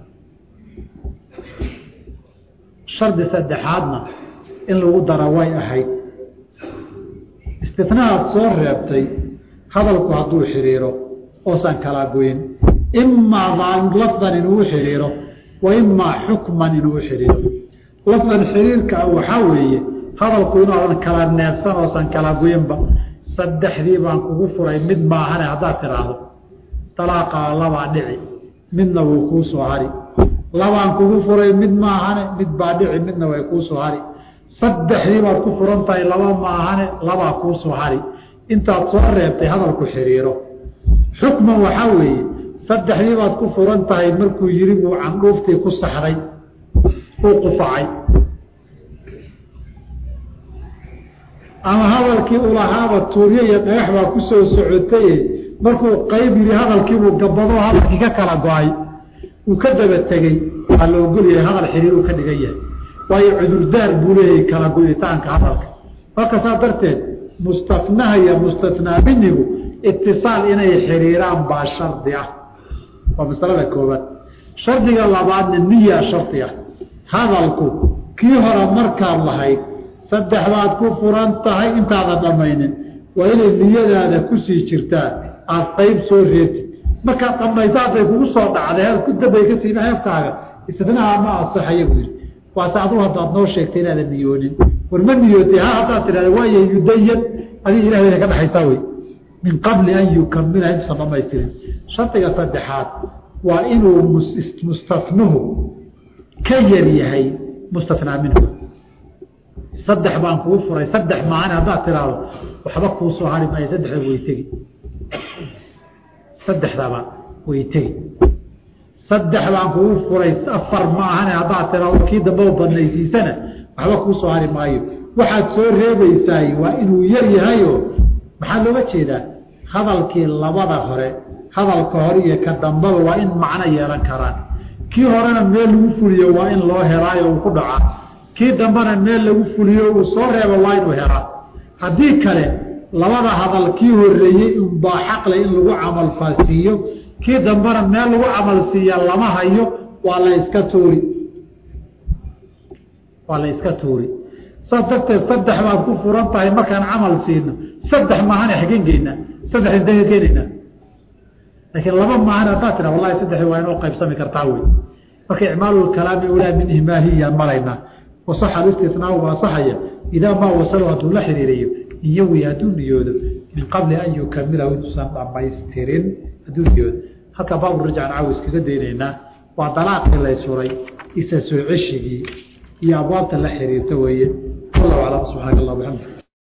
shardi saddexaadna in lagu daro way ahayd istithnaad soo reebtay hadalku hadduu xiriiro oo san kala goyn imma daan lafdan inuu xiriiro wa imma hukman inuu xiriiro lafdan xiriirka waxa weeye hadalku inuu aan kala neefsan oo san kala goynba saddexdii baan kugu furay mid ma ahane haddaad tiraahdo talaaqa laba dhici midna wuu ku soo hari labaan kugu furay mid ma ahane mid baa dhici midna way ku soo hari saddexdii baad ku furantahay laba ma ahane laba ku soo hari intaad soo reebtay hadalku xiriiro xukman waxa weeye saddexdii baad ku furantahay markuu yiri uu candhuuftii ku saxray uu qufacay ama hadalkii uu lahaaba tuuriye iyo dhagax baa ku soo socotay markuu qayb yiri hadalkii uu gabado hadalkii ka kala go'ay uu ka daba tagay waa loo goliye hadal xiriir uu ka dhigay waayo cudur daar buu leeyahay kala go'itaanka hadalka marka sadarteed mustafnaha iyo mustathnaa minhu ittisaal inay xiriiraan baa shardi ah waa masalada koobaad shardiga labaadna niyya shardi ah hadalku kii hore markaad lahayd saddex baad ku furan tahay intaada dhamaynin waa inay niyadaada ku sii jirtaa aad qayb soo reebtid markaad dhamaysaatay kugu soo dhacday ku dabay ka sii heebkaaga istithnaha ma asaxayo waa saacadu haddaad noo sheegtay inaad niyoonin warmaniyoti ha hadaa tirahda waaye yudayan adiga ilaahay ka dhaxaysaa wey min qabli an yukamila intuusan dhamaystirin shardiga saddexaad waa inuu mustafnuhu ka yar yahay mustathnaa minhu saddex baan kuu furay saddex maalin haddaad tiraahdo waxba kuu soo hari maayo saddexda way tegi saddexdaba way tegi saddex baan kuu furay afar maahane haddaad tiraahdo kii dambe u badnaysiisana waxba kuu soo hari maayo waxaad soo reebaysaay waa inuu yar yahayo maxaa looga jeedaa hadalkii labada hore hadalka hore iyo ka dambaba waa in macno yeelan karaan kii horena meel lagu fuliyo waa in loo helaayo uu ku dhacaa kii dambena meel lagu fuliyo uu soo reebo waa inuu helaa haddii kale labada hadal kii horeeyey unbaa xaqle in lagu camal faasiiyo kii dambena meel lagu camal siiya lama hayo waa la iska tuuri waa la iska tuuri saas darteed saddex baad ku furan tahay markaan camal siino saddex maahane xageen geynaa saddex intee keenaynaa laakiin laba maahane haddaad tiraa wallahi saddex waa inoo qaybsami kartaa wey marka icmaalu lkalaami ulaa min ihmaahiyaan maraynaa wasaxa alistithnaa waa saxaya idaa maa wasalo hadduu la xiriiriyo iyowi hadduu niyoodo min qabli an yukamilahu intuusan dhamaystirin hadduu niyoodo halkaa baabu rajcan caawi iskaga daynaynaa waa dalaaqii la isuray isa soo ceshigii iyo abwaabta la xiriirta weeye wallahu aclam subxaanaka allah bixamdik